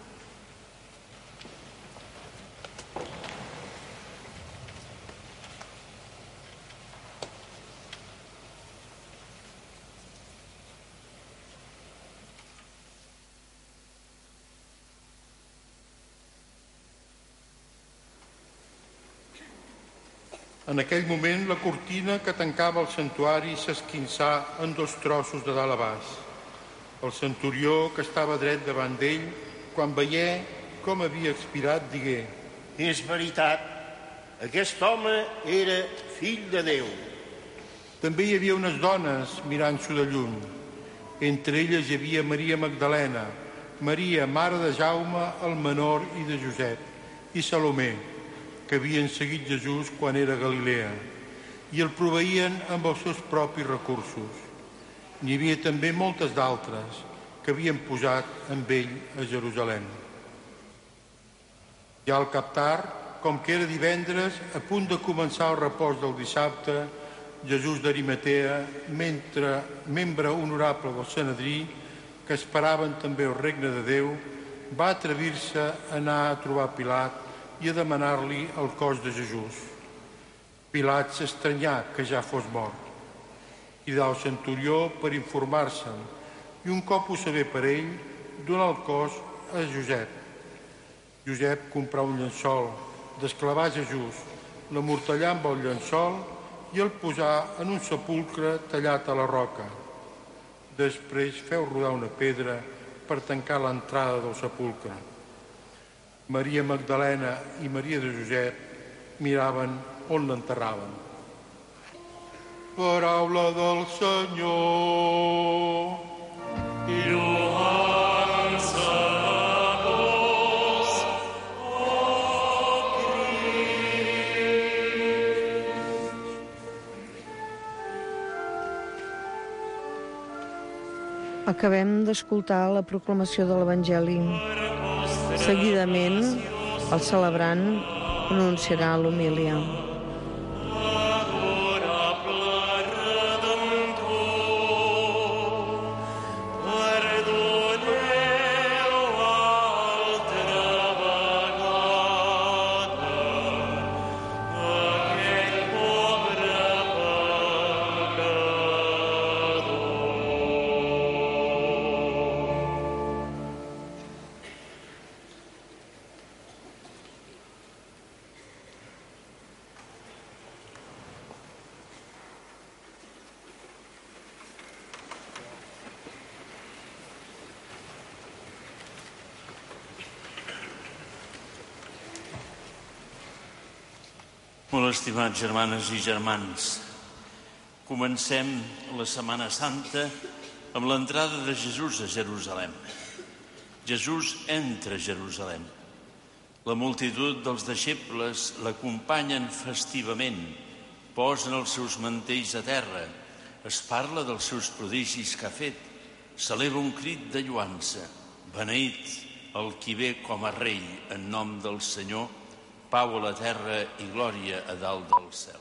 En aquell moment, la cortina que tancava el santuari s'esquinçà en 2 trossos de dalt a baix. El centurió, que estava dret davant d'ell, quan veié com havia expirat, digué: és veritat, aquest home era fill de Déu. També hi havia unes dones mirant-s'ho de lluny. Entre elles hi havia Maria Magdalena, Maria, mare de Jaume, el menor, i de Josep, i Salomé, que havien seguit Jesús quan era a Galilea, i el proveïen amb els seus propis recursos. N'hi havia també moltes d'altres que havien posat amb ell a Jerusalem. Ja al cap tard, com que era divendres, a punt de començar el repòs del dissabte, Jesús d'Arimatea, membre honorable del Sanedrí, que esperaven també el regne de Déu, va atrevir-se a anar a trobar Pilat i a demanar-li el cos de Jesús. Pilat s'estranyà que ja fos mort. Cridà el centurió per informar-se'n i un cop ho sabé per ell, donà el cos a Josep. Josep comprà un llençol, desclavà Jesús, l'amortallà amb el llençol i el posà en un sepulcre tallat a la roca. Després feu rodar una pedra per tancar l'entrada del sepulcre. Maria Magdalena i Maria de Josep miraven on l'enterraven. Paraula del Senyor. Acabem d'escoltar la proclamació de l'Evangeli. Seguidament, el celebrant pronunciarà l'homília. Molt estimats germanes i germans, comencem la Setmana Santa amb l'entrada de Jesús a Jerusalem. Jesús entra a Jerusalem. La multitud dels deixebles l'acompanyen festivament, posen els seus mantells a terra, es parla dels seus prodigis que ha fet, s'eleva un crit de lloança, beneït el qui ve com a rei en nom del Senyor, pau a la terra i glòria a dalt del cel.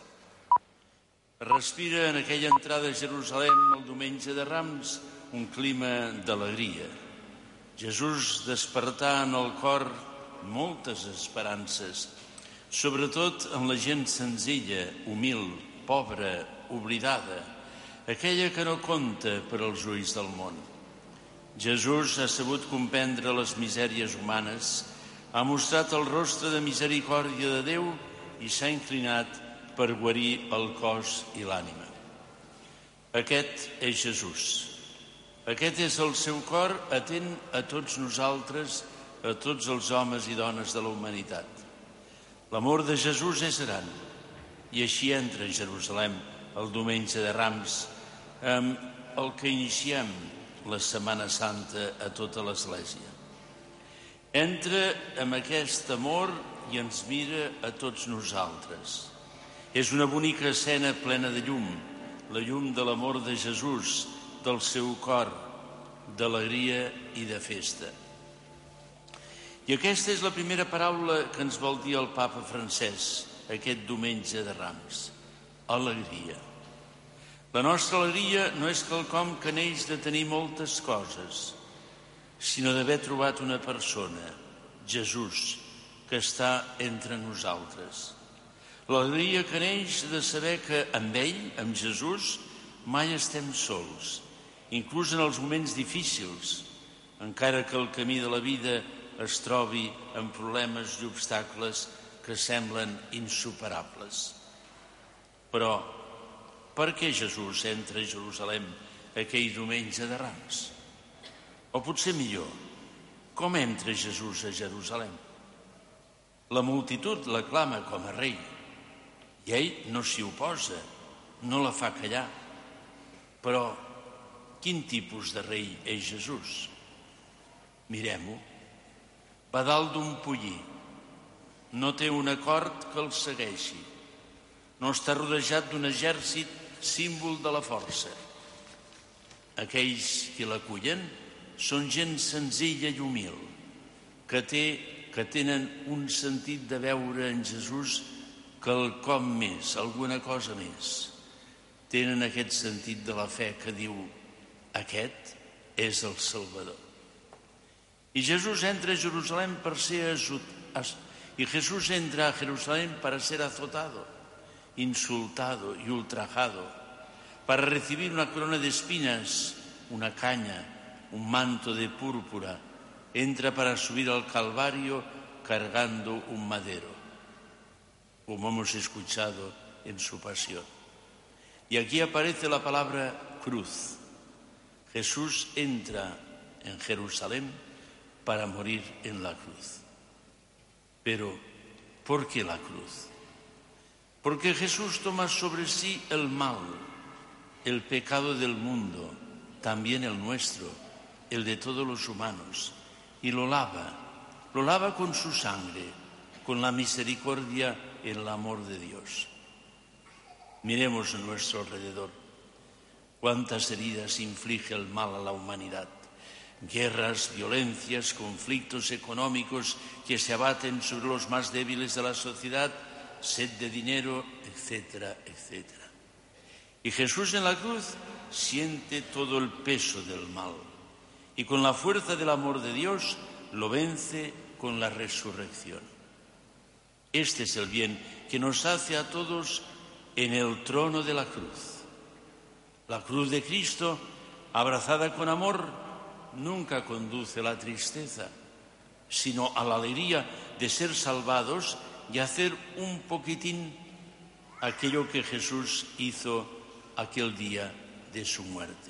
Es respira en aquella entrada a Jerusalem el diumenge de Rams un clima d'alegria. Jesús despertà en el cor moltes esperances, sobretot en la gent senzilla, humil, pobra, oblidada, aquella que no compta per als ulls del món. Jesús ha sabut comprendre les misèries humanes, ha mostrat el rostre de misericòrdia de Déu i s'ha inclinat per guarir el cos i l'ànima. Aquest és Jesús. Aquest és el seu cor atent a tots nosaltres, a tots els homes i dones de la humanitat. L'amor de Jesús és gran i així entra a Jerusalem el diumenge de Rams, amb el que iniciem la Setmana Santa a tota l'Església. Entra amb aquest amor i ens mira a tots nosaltres. És una bonica escena plena de llum, la llum de l'amor de Jesús, del seu cor, d'alegria i de festa. I aquesta és la primera paraula que ens vol dir el papa Francesc aquest diumenge de Rams: alegria. La nostra alegria no és quelcom que neix de tenir moltes coses, sinó d'haver trobat una persona, Jesús, que està entre nosaltres. L'alegria que neix de saber que amb ell, amb Jesús, mai estem sols, inclús en els moments difícils, encara que el camí de la vida es trobi amb problemes i obstacles que semblen insuperables. Però per què Jesús entra a Jerusalem aquell diumenge de Rams? O potser millor, com entra Jesús a Jerusalem? La multitud l'aclama com a rei i ell no s'hi oposa, no la fa callar. Però quin tipus de rei és Jesús? Mirem-ho. Va dalt d'un pollí, no té una cort que el segueixi, no està rodejat d'un exèrcit símbol de la força. Aquells qui l'acullen són gent senzilla i humil, que tenen un sentit de veure en Jesús quelcom més, alguna cosa més. Tenen aquest sentit de la fe que diu: aquest és el Salvador. Y Jesús entra a Jerusalén para ser Jesús entra a Jerusalén para ser azotado, insultado y ultrajado, para recibir una corona de espinas, una caña, un manto de púrpura. Entra para subir al Calvario cargando un madero, como hemos escuchado en su pasión. Y aquí aparece la palabra cruz. Jesús entra en Jerusalén para morir en la cruz. Pero, ¿por qué la cruz? Porque Jesús toma sobre sí el mal, el pecado del mundo, también el nuestro, el de todos los humanos, y lo lava con su sangre, con la misericordia y el amor de Dios. Miremos a nuestro alrededor. cuántas heridas inflige el mal a la humanidad. Guerras, violencias, conflictos económicos que se abaten sobre los más débiles de la sociedad, sed de dinero, etcétera, etcétera. Y Jesús en la cruz siente todo el peso del mal y con la fuerza del amor de Dios lo vence con la resurrección. Este es el bien que nos hace a todos en el trono de la cruz. La cruz de Cristo, abrazada con amor, nunca conduce a la tristeza, sino a la alegría de ser salvados y hacer un poquitín aquello que Jesús hizo aquel día de su muerte.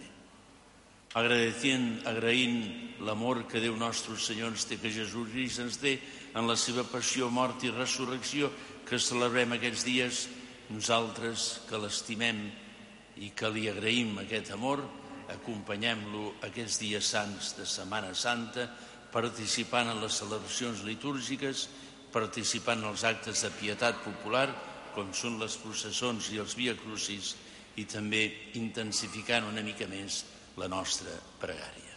Agraïm l'amor que Déu nostre Senyor ens té, que Jesús Crist ens té en la seva passió, mort i resurrecció, que celebrem aquests dies, nosaltres que l'estimem i que li agraïm aquest amor, acompanyem-lo aquests dies sants de Setmana Santa, participant en les celebracions litúrgiques, participant en els actes de pietat popular, com són les processons i els Via Crucis, i també intensificant una mica més la nostra pregària.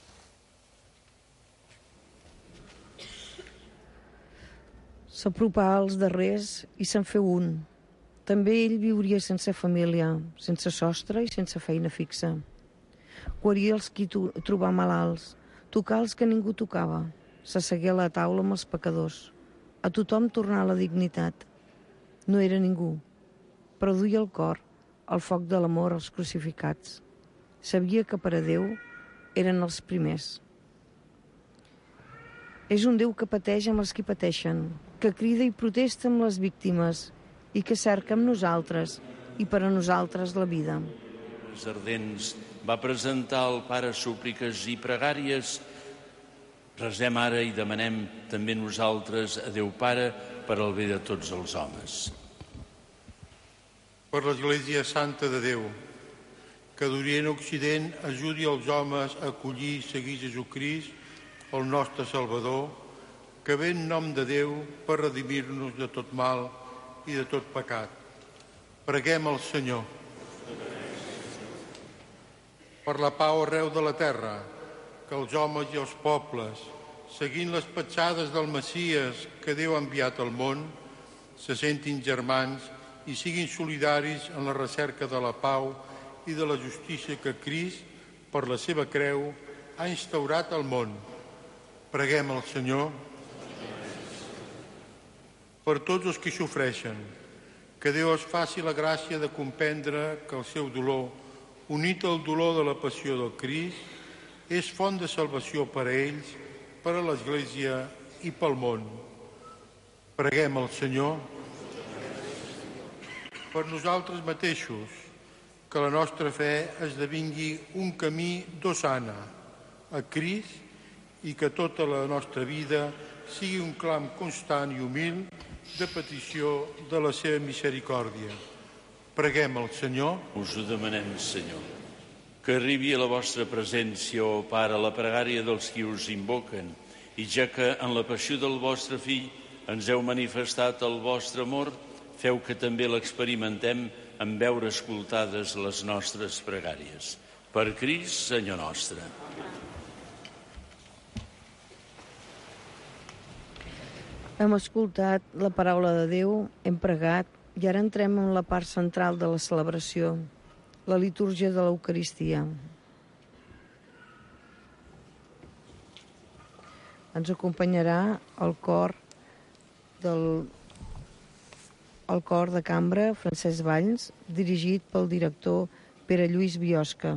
S'apropà als darrers i se'n feu un. També ell viuria sense família, sense sostre i sense feina fixa. Guaria els qui trobar malalts, tocar els que ningú tocava, s'assegué a la taula amb els pecadors. A tothom tornar la dignitat. No era ningú, però duia al cor el foc de l'amor als crucificats. Sabia que per a Déu eren els primers. És un Déu que pateix amb els qui pateixen, que crida i protesta amb les víctimes i que cerca amb nosaltres i per a nosaltres la vida. Els ardents va presentar al Pare súpliques i pregàries. Resem ara i demanem també nosaltres a Déu Pare per al bé de tots els homes. Per l'Església Santa de Déu, que d'Orient a Occident ajudi els homes a acollir i seguir Jesucrist, el nostre Salvador, que ve en nom de Déu per redimir-nos de tot mal i de tot pecat. Preguem al Senyor. Per la pau arreu de la terra, que els homes i els pobles, seguint les petjades del Messies que Déu ha enviat al món, se sentin germans i siguin solidaris en la recerca de la pau i de la justícia que Crist, per la seva creu, ha instaurat al món. Preguem al Senyor. Per tots els que sofreixen, que Déu es faci la gràcia de comprendre que el seu dolor, unit al dolor de la passió del Crist, és font de salvació per a ells, per a l'Església i pel món. Preguem al Senyor. Per nosaltres mateixos, que la nostra fe esdevingui un camí d'Osana a Crist i que tota la nostra vida sigui un clam constant i humil de petició de la seva misericòrdia. Preguem al Senyor. Us ho demanem, Senyor. Que arribi a la vostra presència, ó Pare, la pregària dels qui us invoquen, i ja que en la passió del vostre Fill ens heu manifestat el vostre amor, feu que també l'experimentem en veure escoltades les nostres pregàries. Per Crist, Senyor nostre. Hem escoltat la paraula de Déu, hem pregat i ara entrem en la part central de la celebració, la litúrgia de l'Eucaristia. Ens acompanyarà el cor de cambra Francesc Valls, dirigit pel director Pere Lluís Biosca.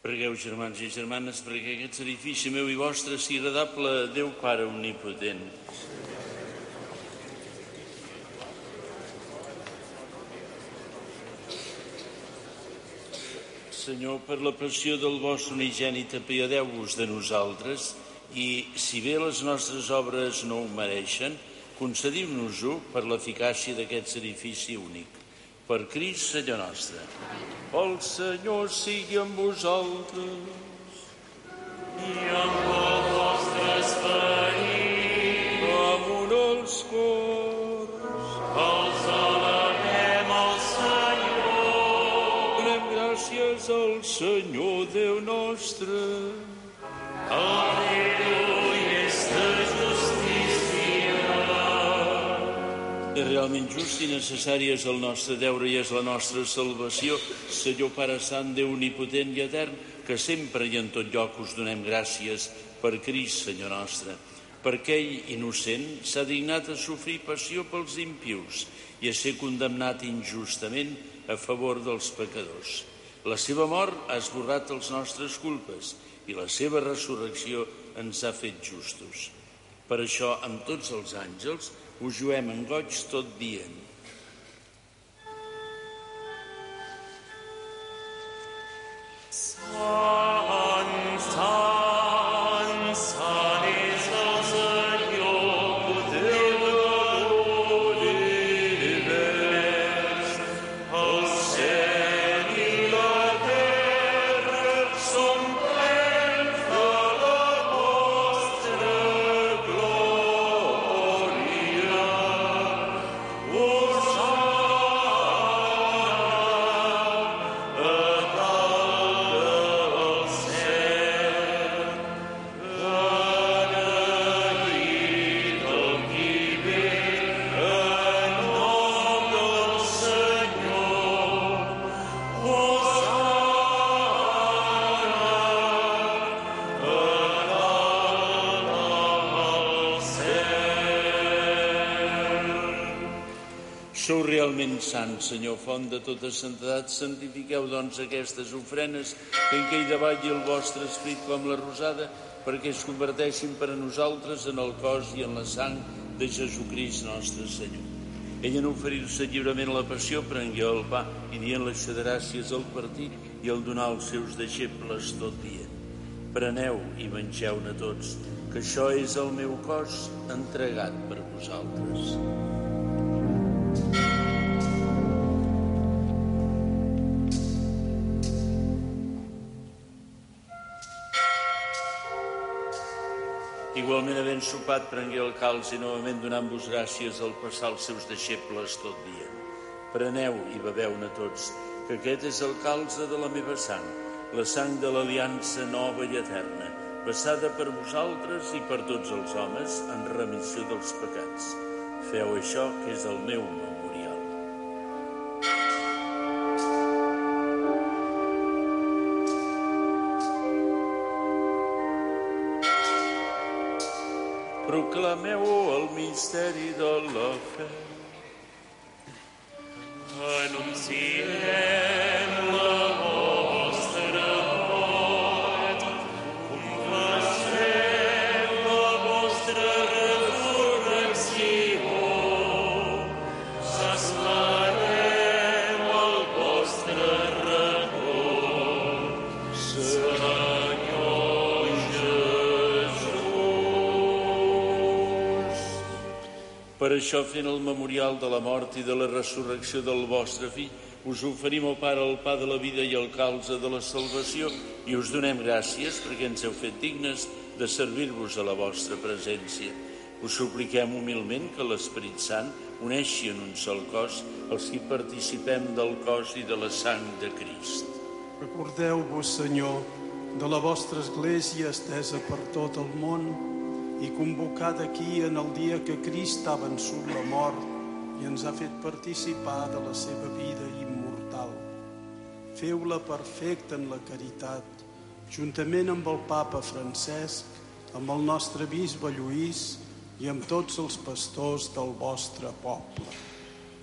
Pregueu, germans i germanes, perquè aquest sacrifici meu i vostre sigui agradable a Déu Pare Omnipotent. Senyor, per la passió del vostre unigènit, apiadeu-vos de nosaltres i, si bé les nostres obres no ho mereixen, concediu-nos-ho per l'eficàcia d'aquest sacrifici únic. Per Crist, Senyor nostre. El Senyor sigui amb vosaltres. I amb el vostre esperit. Amunt els cors. Els elevem al Senyor. Donem gràcies al Senyor Déu nostre. Aleluia, és de justícia. És realment just i necessari, és el nostre deure i és la nostra salvació. Senyor Pare Sant, Déu omnipotent i etern, que sempre i en tot lloc us donem gràcies per Crist, Senyor nostre, perquè ell, innocent, s'ha dignat a sofrir passió pels impius i a ser condemnat injustament a favor dels pecadors. La seva mort ha esborrat els nostres culpes i la seva resurrecció ens ha fet justos. Per això, amb tots els àngels, us juem en goig tot dient. Sant, sant, sant és el Senyor, Déu de l'univers. El cel i la terra són plens de la vostra glòria. Sou realment sants, Senyor, font de tota santedat. Santifiqueu, doncs, aquestes ofrenes que en quei davalli el vostre esperit com la rosada, perquè es converteixin per a nosaltres en el cos i en la sang de Jesucrist nostre Senyor. Ell, en oferir-se lliurement a la passió, prengué el pa i dient-les gràcies al partir i al donar als seus deixebles tot dient: preneu i mengeu-ne tots, que això és el meu cos entregat per vosaltres. Igualment, havent sopat, prengué el calç i novament donant-vos gràcies al passar als seus deixebles tot dient: preneu i beveu-ne tots, que aquest és el calze de la meva sang, la sang de l'aliança nova i eterna, passada per vosaltres i per tots els homes en remissió dels pecats. Feu això, que és el meu memorial. Proclameu el misteri de la fe. Anunciem la vostra mort, confessem la vostra resurrecció, celebrem el vostre retorn, Senyor Jesús. Per això, fent el memorial de la mort i de la resurrecció del vostre fill, us oferim, ó Pare, el pa de la vida i el calze de la salvació, i us donem gràcies perquè ens heu fet dignes de servir-vos a la vostra presència. Us supliquem humilment que l'Esperit Sant uneixi en un sol cos els que participem del cos i de la sang de Crist. Recordeu-vos, Senyor, de la vostra Església estesa per tot el món i convocada aquí en el dia que Crist ha vençut la mort i ens ha fet participar de la seva vida immortal. Feu-la perfecta en la caritat, juntament amb el Papa Francesc, amb el nostre bisbe Lluís i amb tots els pastors del vostre poble.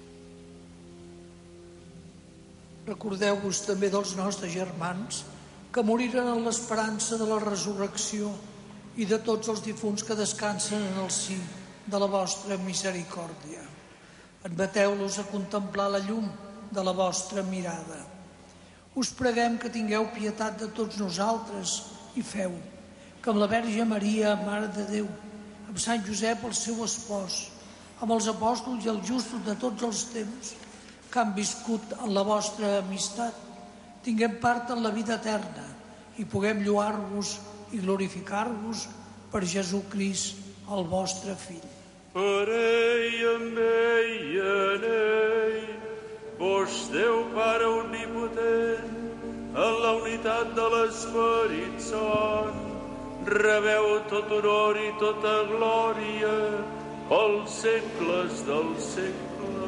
Recordeu-vos també dels nostres germans que moriren en l'esperança de la resurrecció i de tots els difunts que descansen en el si de la vostra misericòrdia. Admeteu-los a contemplar la llum de la vostra mirada. Us preguem que tingueu pietat de tots nosaltres i feu que amb la Verge Maria, Mare de Déu, amb Sant Josep, el seu espòs, amb els apòstols i els justos de tots els temps que han viscut en la vostra amistat, tinguem part en la vida eterna i puguem lloar-vos i glorificar-vos per Jesucrist, el vostre Fill. Per ell, amb ell i en ell, vos Déu Pare omnipotent, en la unitat de l'Esperit Sant, rebeu tot honor i tota glòria pels segles dels segles.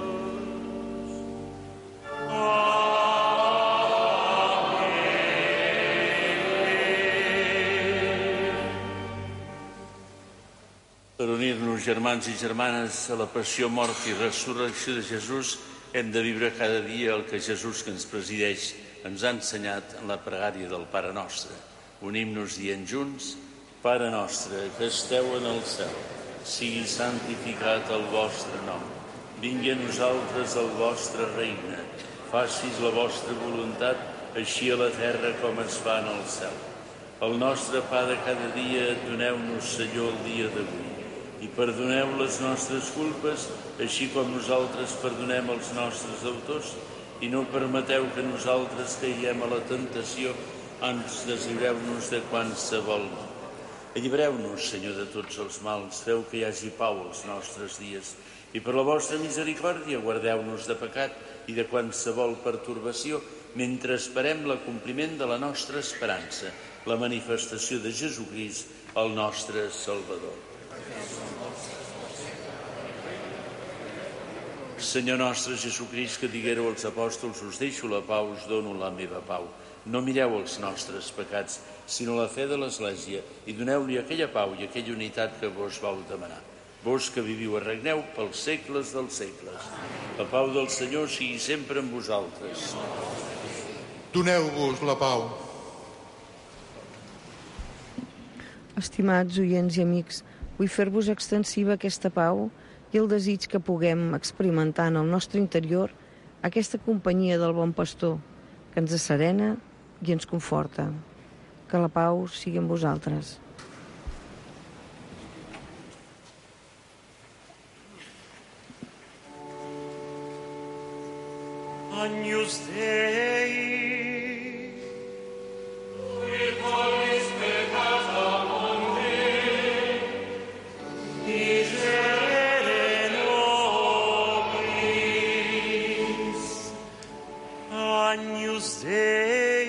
Per unir-nos, germans i germanes, a la passió, mort i resurrecció de Jesús, hem de viure cada dia el que Jesús, que ens presideix, ens ha ensenyat en la pregària del Pare Nostre. Unim-nos dient junts: Pare nostre, que esteu en el cel, sigui santificat el vostre nom. Vingui a nosaltres el vostre regne. Facis la vostra voluntat, així a la terra com es fa en el cel. El nostre pa de cada dia doneu-nos, Senyor, el dia d'avui. I perdoneu les nostres culpes, així com nosaltres perdonem els nostres deutors, i no permeteu que nosaltres caiguem a la tentació, ans deslliureu-nos de qualsevol mal. Allibereu-nos, Senyor, de tots els mals, feu que hi hagi pau als nostres dies, i per la vostra misericòrdia guardeu-nos de pecat i de qualsevol pertorbació, mentre esperem l'acompliment de la nostra esperança, la manifestació de Jesucrist, el nostre Salvador. Senyor nostre Jesucrist, que diguéreu als apòstols: us deixo la pau, us dono la meva pau. No mireu els nostres pecats, sinó la fe de l'Església, i doneu-li aquella pau i aquella unitat que vos vau demanar. Vos que viviu i regneu pels segles dels segles. La pau del Senyor sigui sempre amb vosaltres. Doneu-vos la pau. Estimats oients i amics, vull fer-vos extensiva aquesta pau i el desig que puguem experimentar en el nostre interior aquesta companyia del bon pastor, que ens asserena i ens conforta. Que la pau sigui amb vosaltres. Agnus Dei, qui tollis peccata mundi, miserere nobis. Agnus Dei,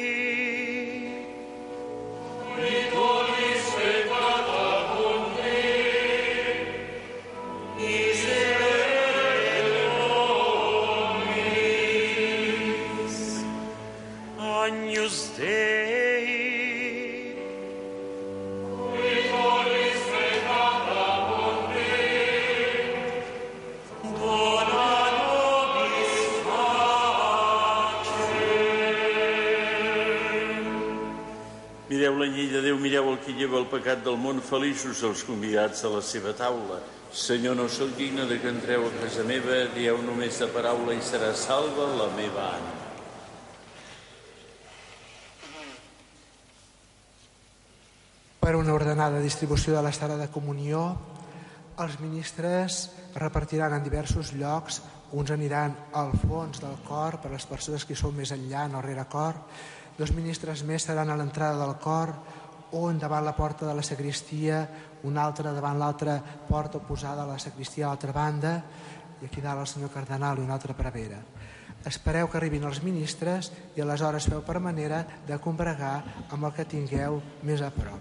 qui tollis peccata mundi, miserere nobis. Agnus Dei, qui tollis peccata mundi, dona nobis pacem. Mireu l'anyell de Déu, mireu el que lleva el pecat del món, feliços els convidats a la seva taula. Senyor, no sóc digne de que entreu a casa meva, dieu només la paraula i serà salva la meva ànima. Per una ordenada distribució de l'estada de comunió, els ministres repartiran en diversos llocs. Uns aniran al fons del cor per a les persones que hi són més enllà, no rere cor. 2 ministres més seran a l'entrada del cor, un davant la porta de la sagristia, un altre davant l'altra porta oposada a la sagristia a l'altra banda, i aquí dalt el senyor cardenal i una altra prevera. Espereu que arribin els ministres i aleshores feu per manera de combregar amb el que tingueu més a prop.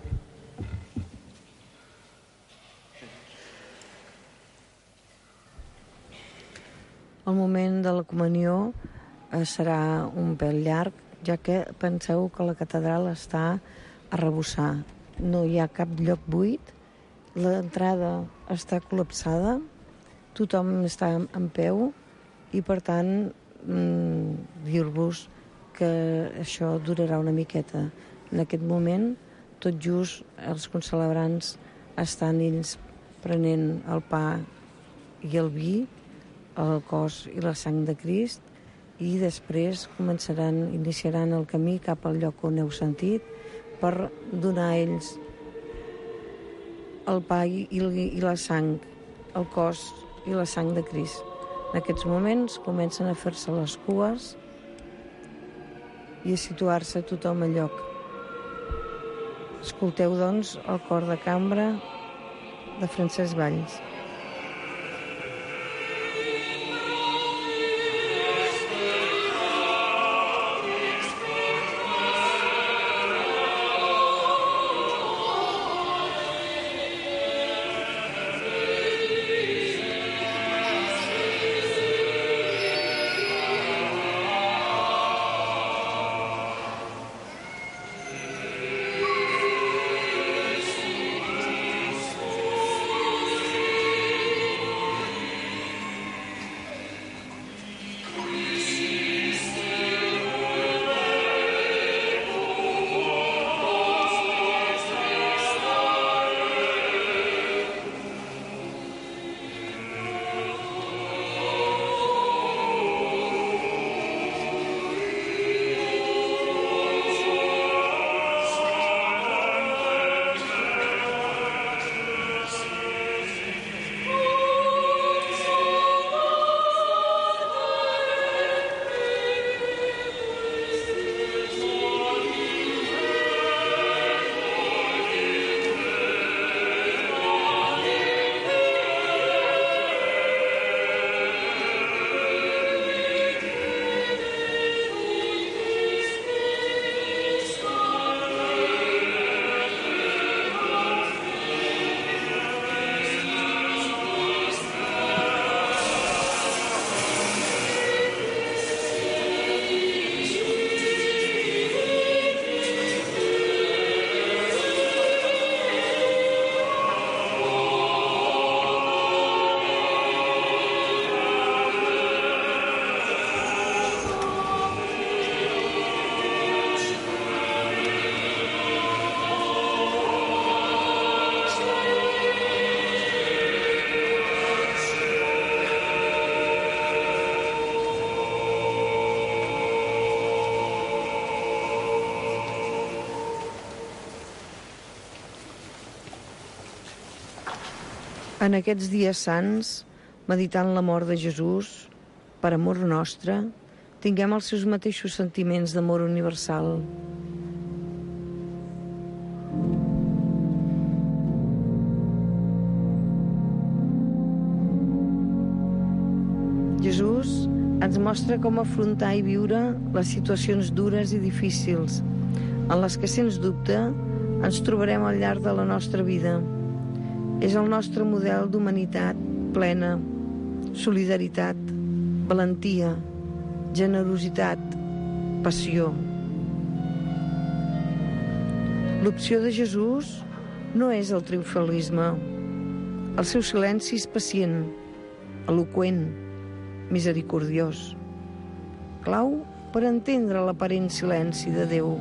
El moment de la comunió serà un pèl llarg, ja que penseu que la catedral està arrebossar. No hi ha cap lloc buit, l'entrada està col·lapsada, tothom està en peu i, per tant, dir-vos que això durarà una miqueta. En aquest moment, tot just, els concelebrants estan ells prenent el pa i el vi, el cos i la sang de Crist, i després iniciaran el camí cap al lloc on heu sentit per donar a ells el pa i la sang, el cos i la sang de Crist. En aquests moments comencen a fer-se les cues i a situar-se tothom al lloc. Escolteu, doncs, el cor de cambra de Francesc Valls. En aquests dies sants, meditant la mort de Jesús, per amor nostre, tinguem els seus mateixos sentiments d'amor universal. Jesús ens mostra com afrontar i viure les situacions dures i difícils, en les que, sens dubte, ens trobarem al llarg de la nostra vida. És el nostre model d'humanitat plena, solidaritat, valentia, generositat, passió. L'opció de Jesús no és el triomfalisme. El seu silenci és pacient, eloqüent, misericordiós. Clau per entendre l'aparent silenci de Déu.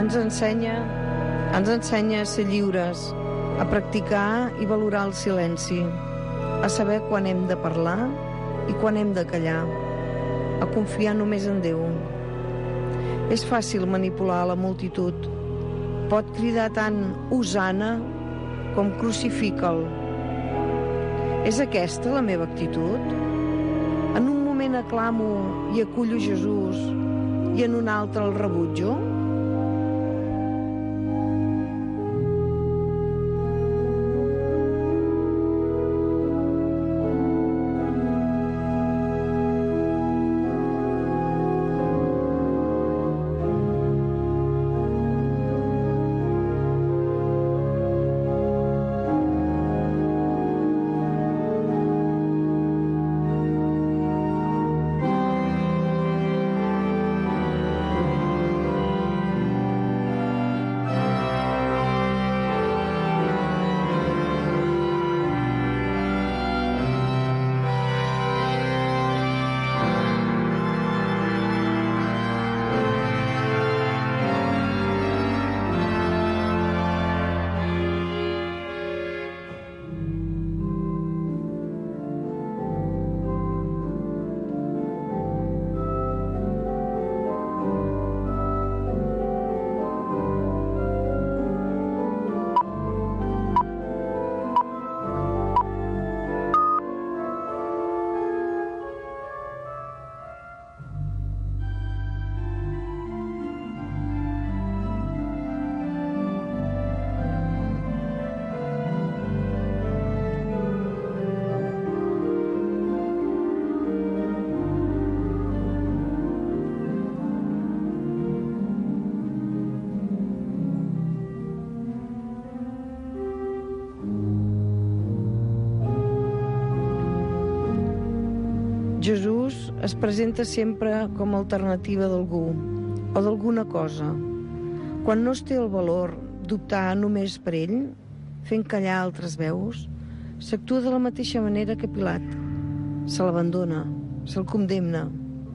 Ens ensenya a ser lliures, a practicar i valorar el silenci, a saber quan hem de parlar i quan hem de callar, a confiar només en Déu. És fàcil manipular la multitud. Pot cridar tant Hosana com crucifica'l. És aquesta la meva actitud? En un moment aclamo i acullo Jesús i en un altre el rebutjo? Jesús es presenta sempre com a alternativa d'algú o d'alguna cosa. Quan no es té el valor d'optar només per ell, fent callar altres veus, s'actua de la mateixa manera que Pilat. Se l'abandona, se'l condemna.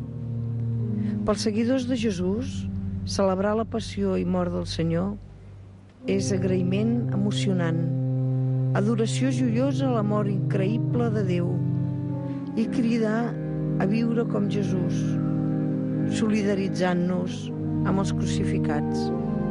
Pels seguidors de Jesús, celebrar la passió i mort del Senyor és agraïment emocionant, adoració joiosa a l'amor increïble de Déu i cridar a viure com Jesús, solidaritzant-nos amb els crucificats.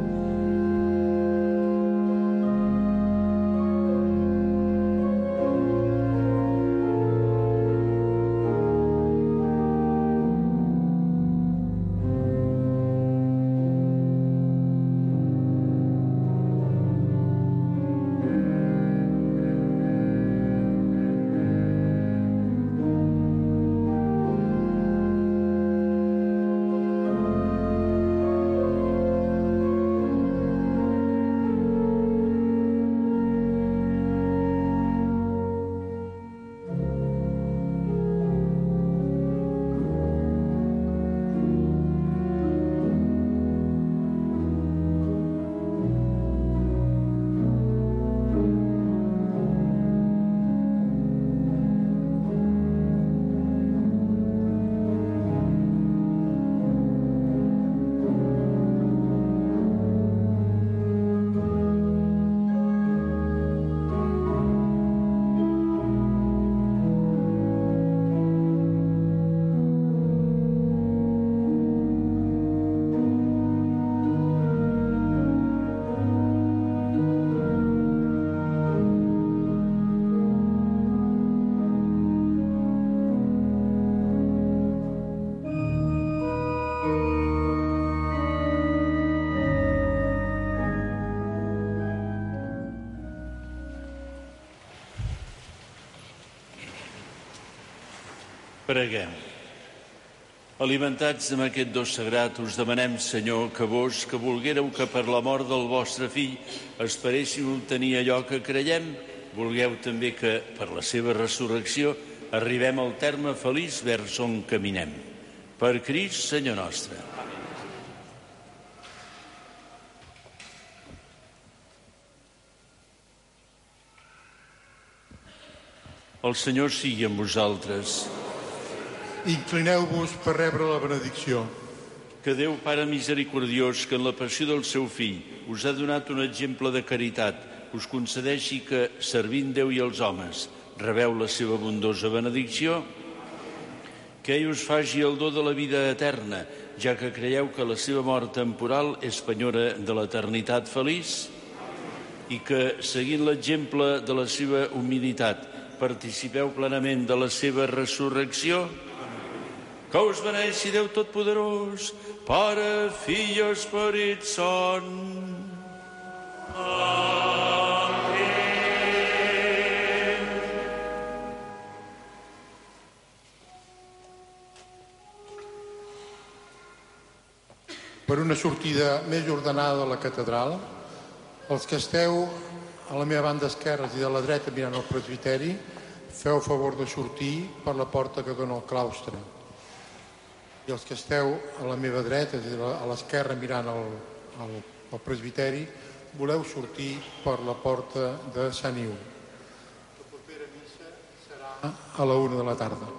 Preguem. Alimentats amb aquest dos sagrat, us demanem, Senyor, que vos, que volguéreu que per la mort del vostre fill esperéssiu obtenir allò que creiem, vulgueu també que, per la seva resurrecció, arribem al terme feliç vers on caminem. Per Crist, Senyor nostre. El Senyor sigui amb vosaltres. Inclineu-vos per rebre la benedicció. que Déu Pare misericordiós, que en la passió del seu fill us ha donat un exemple de caritat, us concedeixi que, servint Déu i els homes, rebeu la seva bondosa benedicció, que ell us faci el do de la vida eterna, ja que creieu que la seva mort temporal és penyora de l'eternitat feliç, i que, seguint l'exemple de la seva humilitat, participeu plenament de la seva resurrecció. Que us beneixi Déu Totpoderós, Pare, Fill i Esperit Sant. Amén. Per una sortida més ordenada de la catedral, els que esteu a la meva banda esquerra i de la dreta mirant el presbiteri, feu favor de sortir per la porta que dona al claustre. I els que esteu a la meva dreta i a l'esquerra mirant el presbiteri, voleu sortir per la porta de Sant Iu. La propera missa serà a la 1 de la tarda.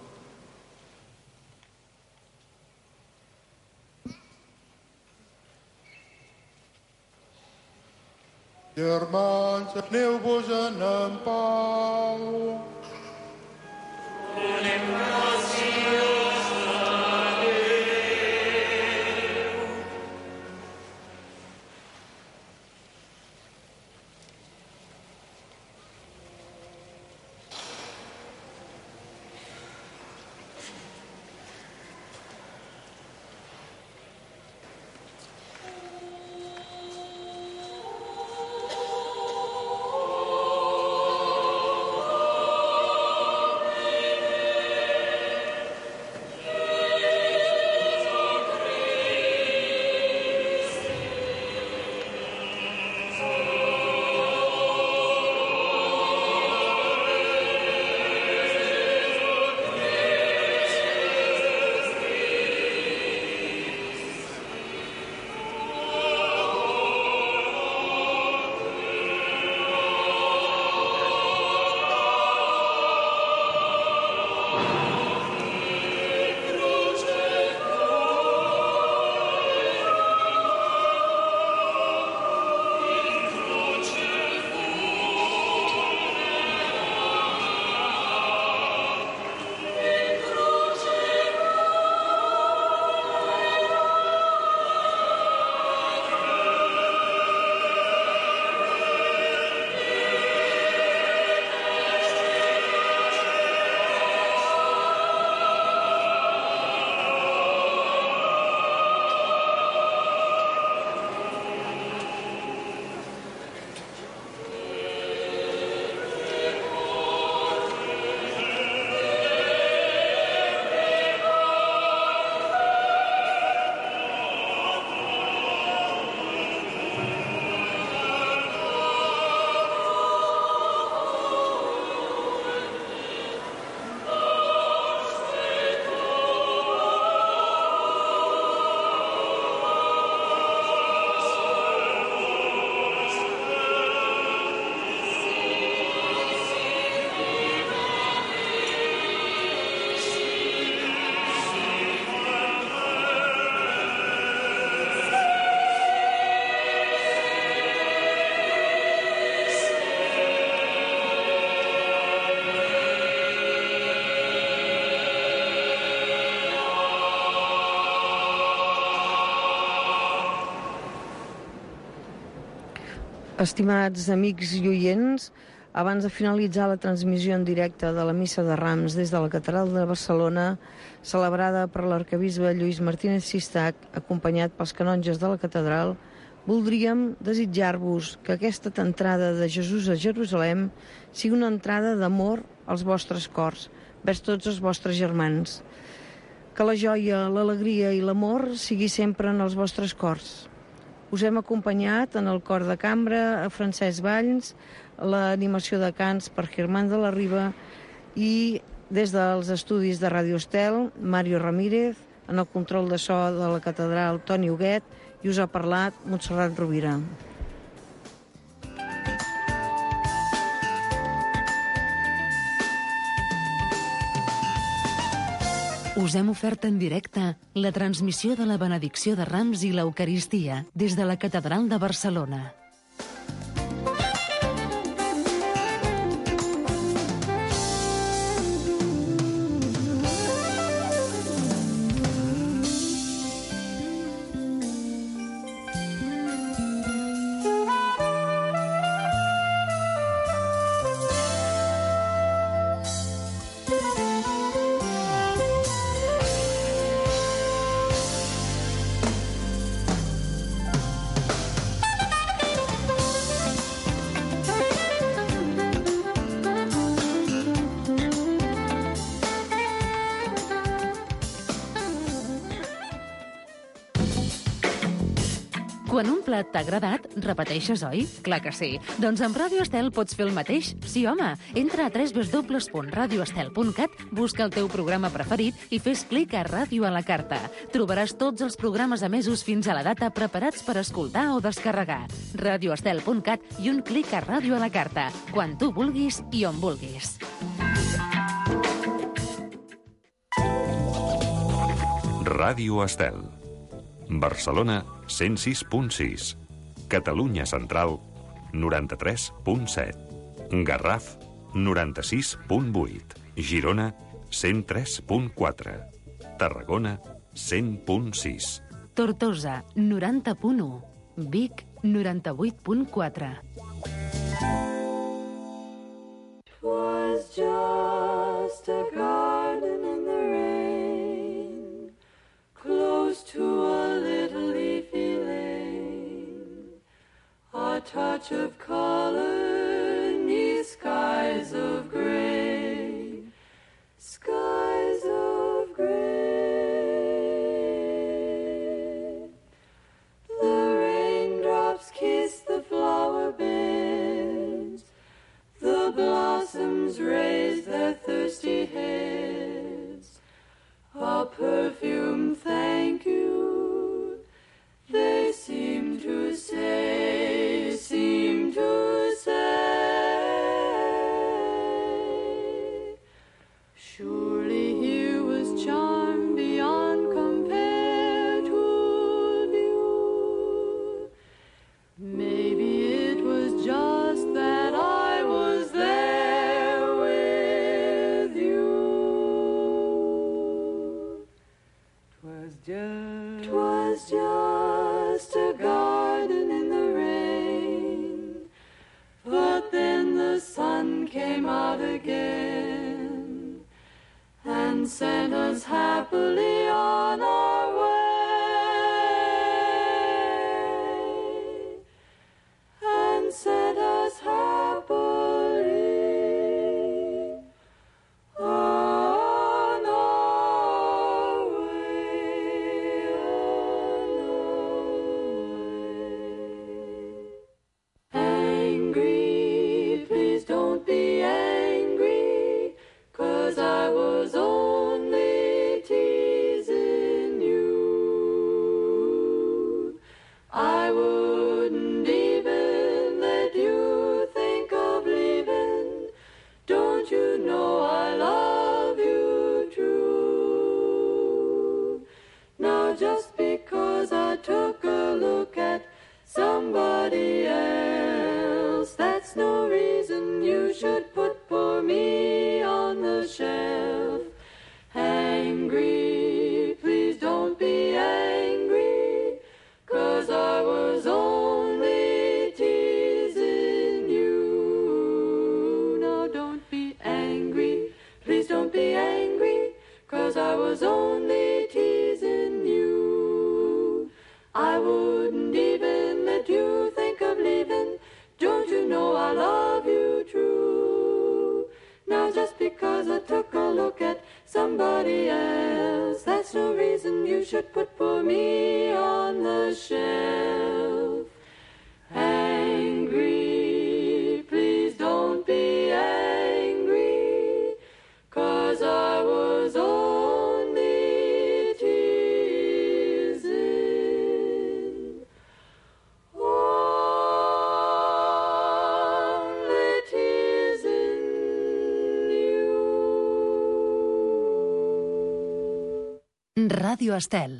Germans, aneu-vos-en en pau. Donem gràcies a Déu. Estimats amics i oients, abans de finalitzar la transmissió en directe de la Missa de Rams des de la Catedral de Barcelona, celebrada per l'arquebisbe Lluís Martínez Sistac, acompanyat pels canonges de la catedral, voldríem desitjar-vos que aquesta entrada de Jesús a Jerusalem sigui una entrada d'amor als vostres cors, vers tots els vostres germans. Que la joia, l'alegria i l'amor sigui sempre en els vostres cors. Us hem acompanyat en el cor de cambra a Francesc Valls, l'animació de cants per Germán de la Riba i des dels estudis de Ràdio Estel, Mario Ramírez, en el control de so de la catedral Toni Huguet i us ha parlat Montserrat Rovira. Us hem ofert en directe la transmissió de la benedicció de Rams i l'Eucaristia des de la Catedral de Barcelona. Quan un plat t'ha agradat, repeteixes, oi? Clar que sí. Doncs amb Ràdio Estel pots fer el mateix. Sí, home. Entra a www.radioestel.cat, busca el teu programa preferit i fes clic a Ràdio a la carta. Trobaràs tots els programes emesos fins a la data preparats per escoltar o descarregar. Radioestel.cat i un clic a Ràdio a la carta. Quan tu vulguis i on vulguis. Ràdio Estel. Barcelona 106.6. Catalunya Central 93.7. Garraf 96.8. Girona 103.4. Tarragona 100.6. Tortosa 90.1. Vic 98.4. Was just a garden in the rain, close to a little leafy lane, a touch of color 'neath skies of gray, skies of gray. The raindrops kiss the flower beds, the blossoms raise their thirsty heads, a perfume thank you, they seem to say, surely here was charm beyond compare to view. Maybe it was just that I was there with you. 'Twas just a garden in the rain, but then the sun came out again and sent us happily on our way, and sent us happily on our way, Angry, please don't be angry, 'cause I was only teasing you. I wouldn't even let you think of leaving. Don't you know I love you true? Now just because I took a look at somebody else, that's no reason you should put poor me on the shelf. Angry, please don't be angry, 'cause I was only teasing you. No, don't be angry, please don't be angry, 'cause I was only teasing you. I wouldn't even let you think of leaving. Don't you know I love you true? Now just because I took a look at somebody else, that's no reason you should put poor me on the shelf. Angry, please don't be angry, 'cause I was only teasing. Only teasing you. Ràdio Estel.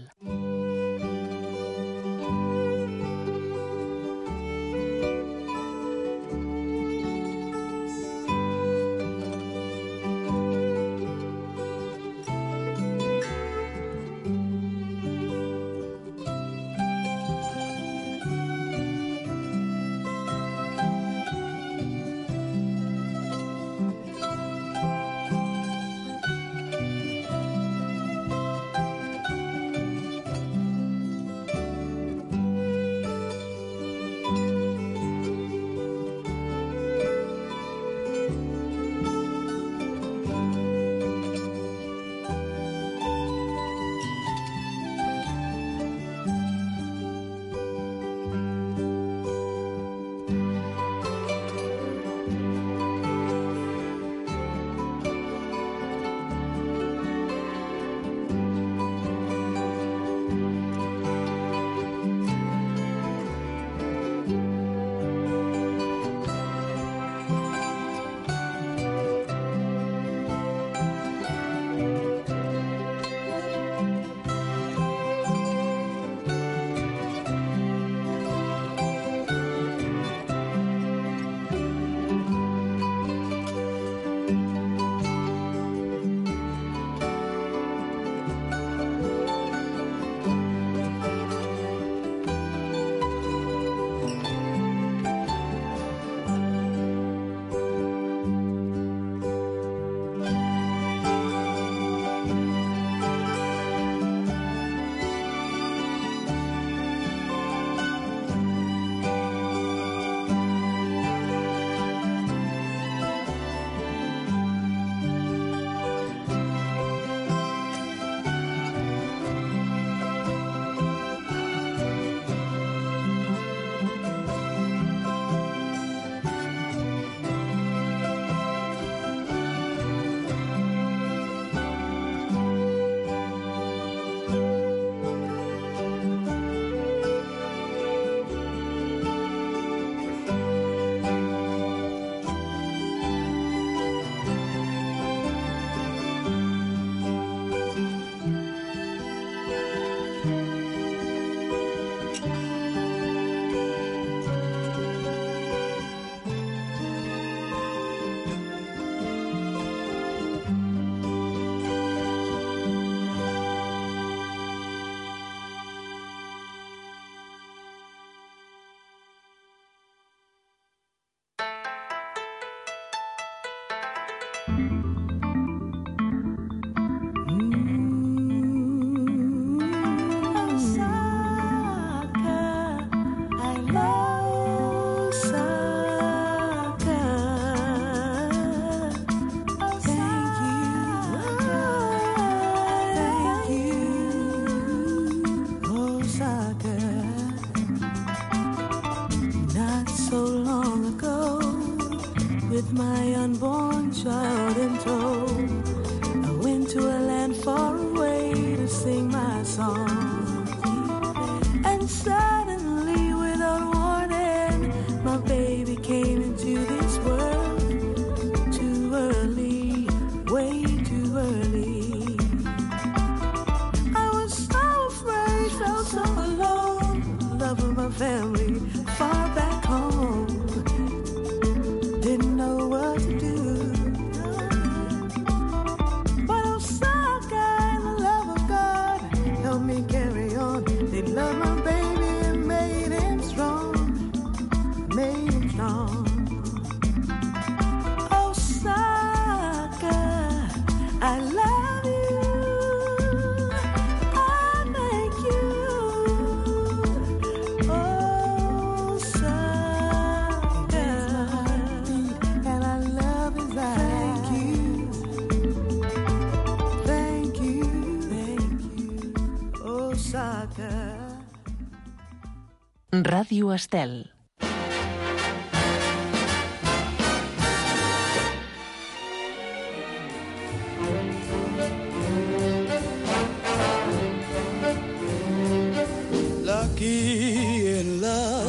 With my unborn child in tow, I went to a land far away to sing my song. And suddenly, without warning, my baby came into this world. Too early, way too early. I was so afraid, felt so alone. Love of my family, far back home. Didn't know what to do. But Osaka and the love of God helped me carry on. They loved my baby and made him strong. Made him strong. Osaka, I love you. I thank you. Osaka. And I love his eyes. Thank you. Thank you. Thank you. Osaka. Ràdio Estel. Lucky in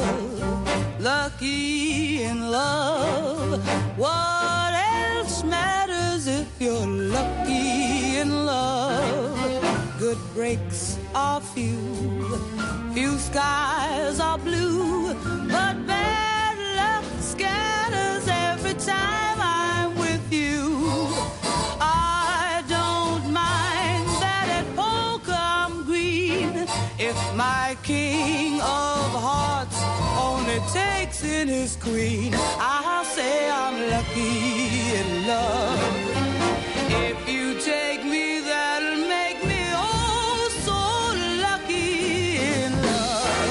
love. What else matters if you're lucky in love? good breaks are few. Few skies are blue, but bad luck scatters every time I'm with you. I don't mind that at poker I'm green if my king of hearts only takes in his queen. I'll say I'm lucky in love. If you take me, that'll make me oh so lucky in love.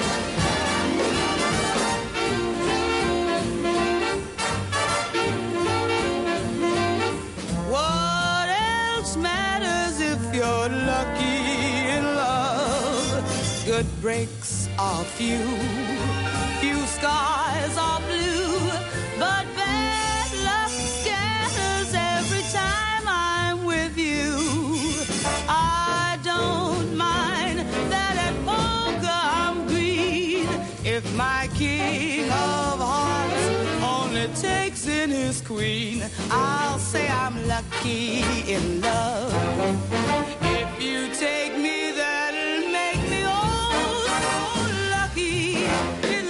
What else matters if you're lucky in love? Good breaks are few, few skies are blue, but bad luck scatters every time I'm with you. I don't mind that at poker I'm green if my king of hearts only takes in his queen. I'll say I'm lucky in love. If you take me, that'll make me oh so lucky in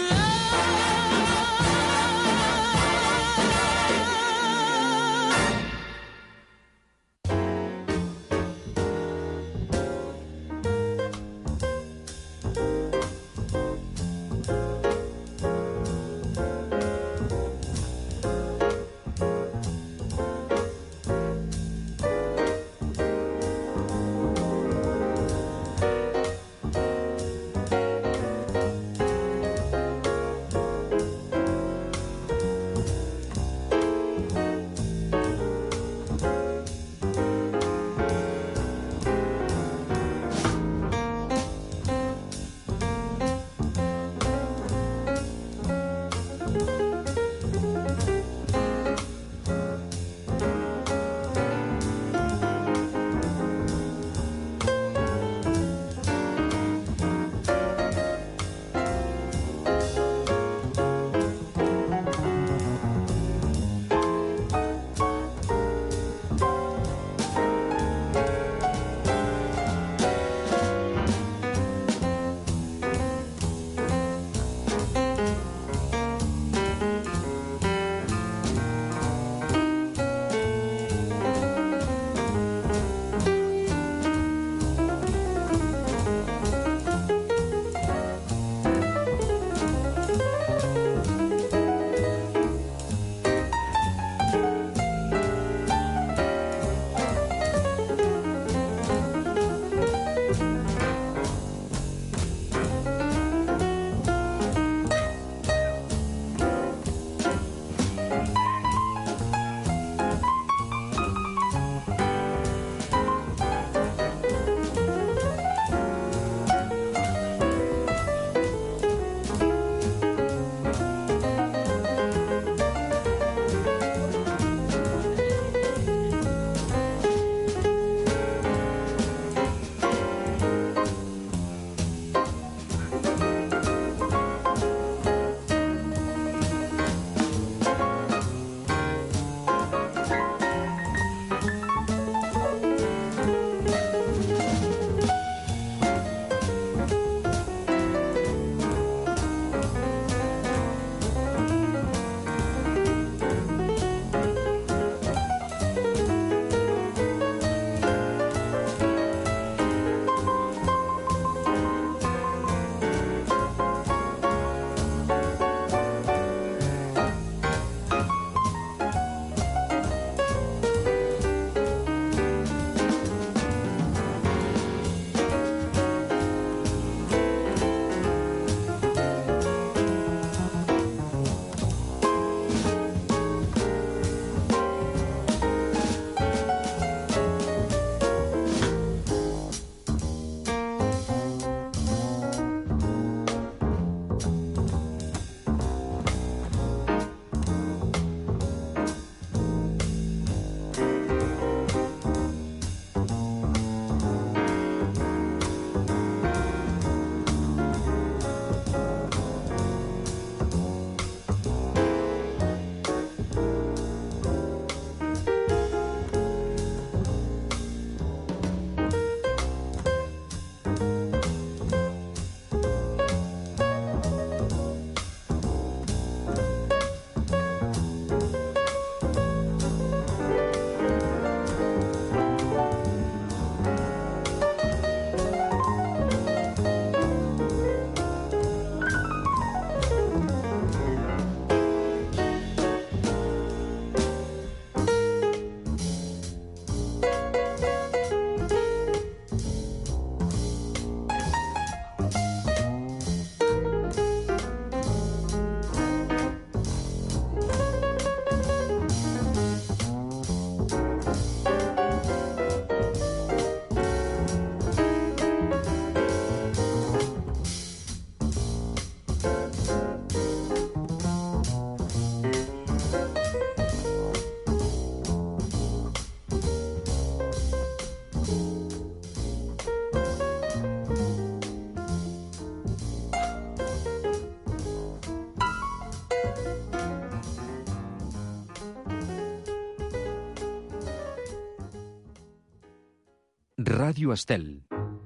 Ràdio Estel.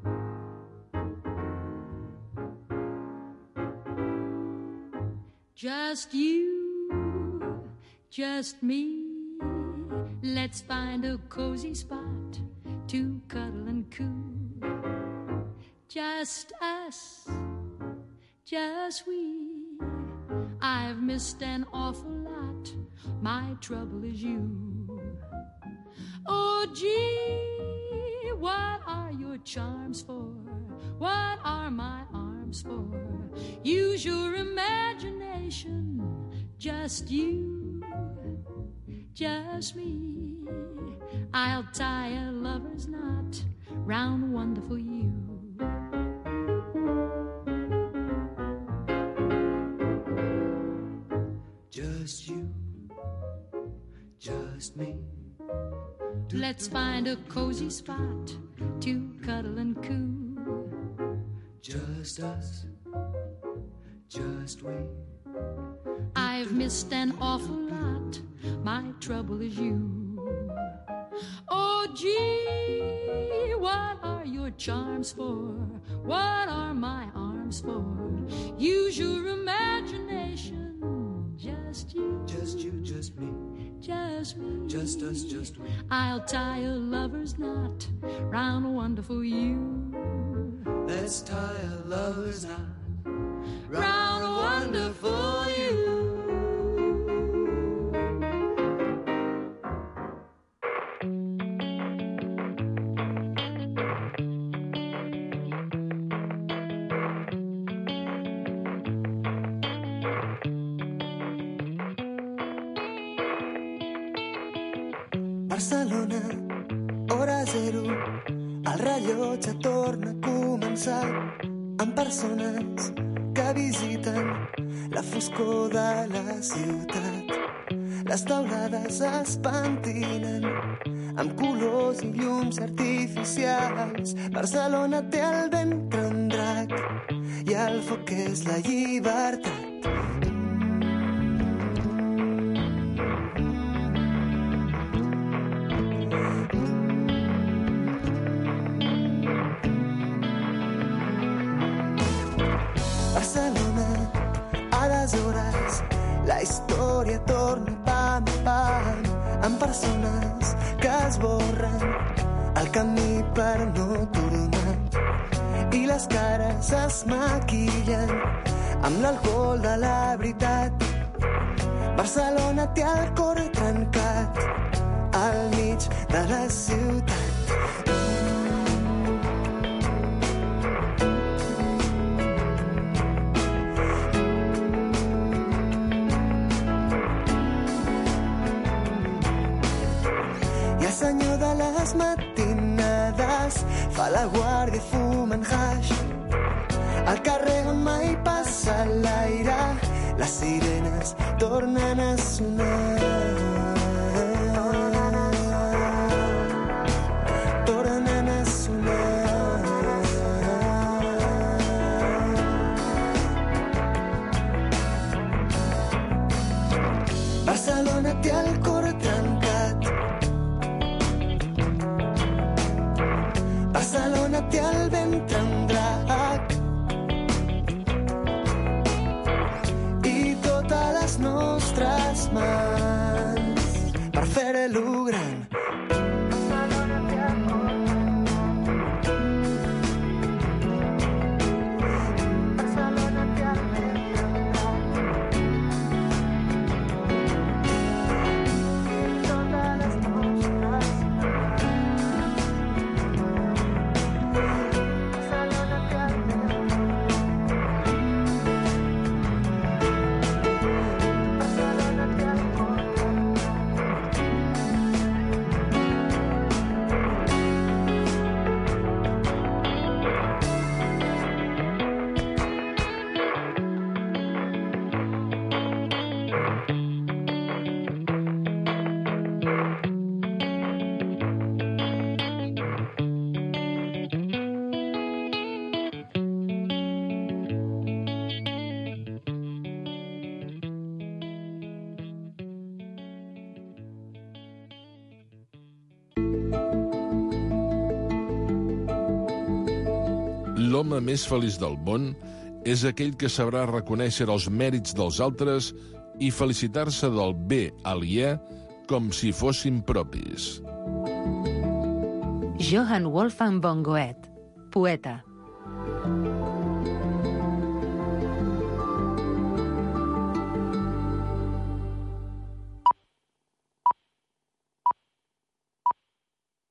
Just you, just me. Let's find a cozy spot to cuddle and coo. Just us, just we. I've missed an awful lot. My trouble is you. Oh, gee, what are your charms for? What are my arms for? Use your imagination. Just you, just me. I'll tie a lover's knot round wonderful you. Just you, just me. Let's find a cozy spot to cuddle and coo. Just us, just we. I've missed an awful lot. My trouble is you. Oh, gee, what are your charms for? What are my arms for? Use your imagination. Just you, just me. Just me, just us, just we. I'll tie a lover's knot round a wonderful you. Let's tie a lover's knot round a wonderful you. Barcelona, hora zero, el rellotge torna a començar amb persones que visiten la foscor de la ciutat. Les teulades es pentinen amb colors i llums artificials. Barcelona té el ventre un drac i el foc és la llibertat. Aleshores, la història torna pam a pam amb persones que esborren el camí per no tornar. I les cares es maquillen amb l'alcohol de la veritat. Barcelona té el cor trencat al mig de la ciutat. Senyor de les matinades fa la guàrdia i fuma en haix. Al carrer on mai passa l'aire, les sirenes tornen a sonar. Tornen a sonar. Barcelona té el cor trencat. Barcelona té el ventre un drac i totes les nostres mans per fer-lo gran. l'home més feliç del món és aquell que sabrà reconèixer els mèrits dels altres i felicitar-se del bé aliè com si fossin propis. Johann Wolfgang von Goethe, poeta.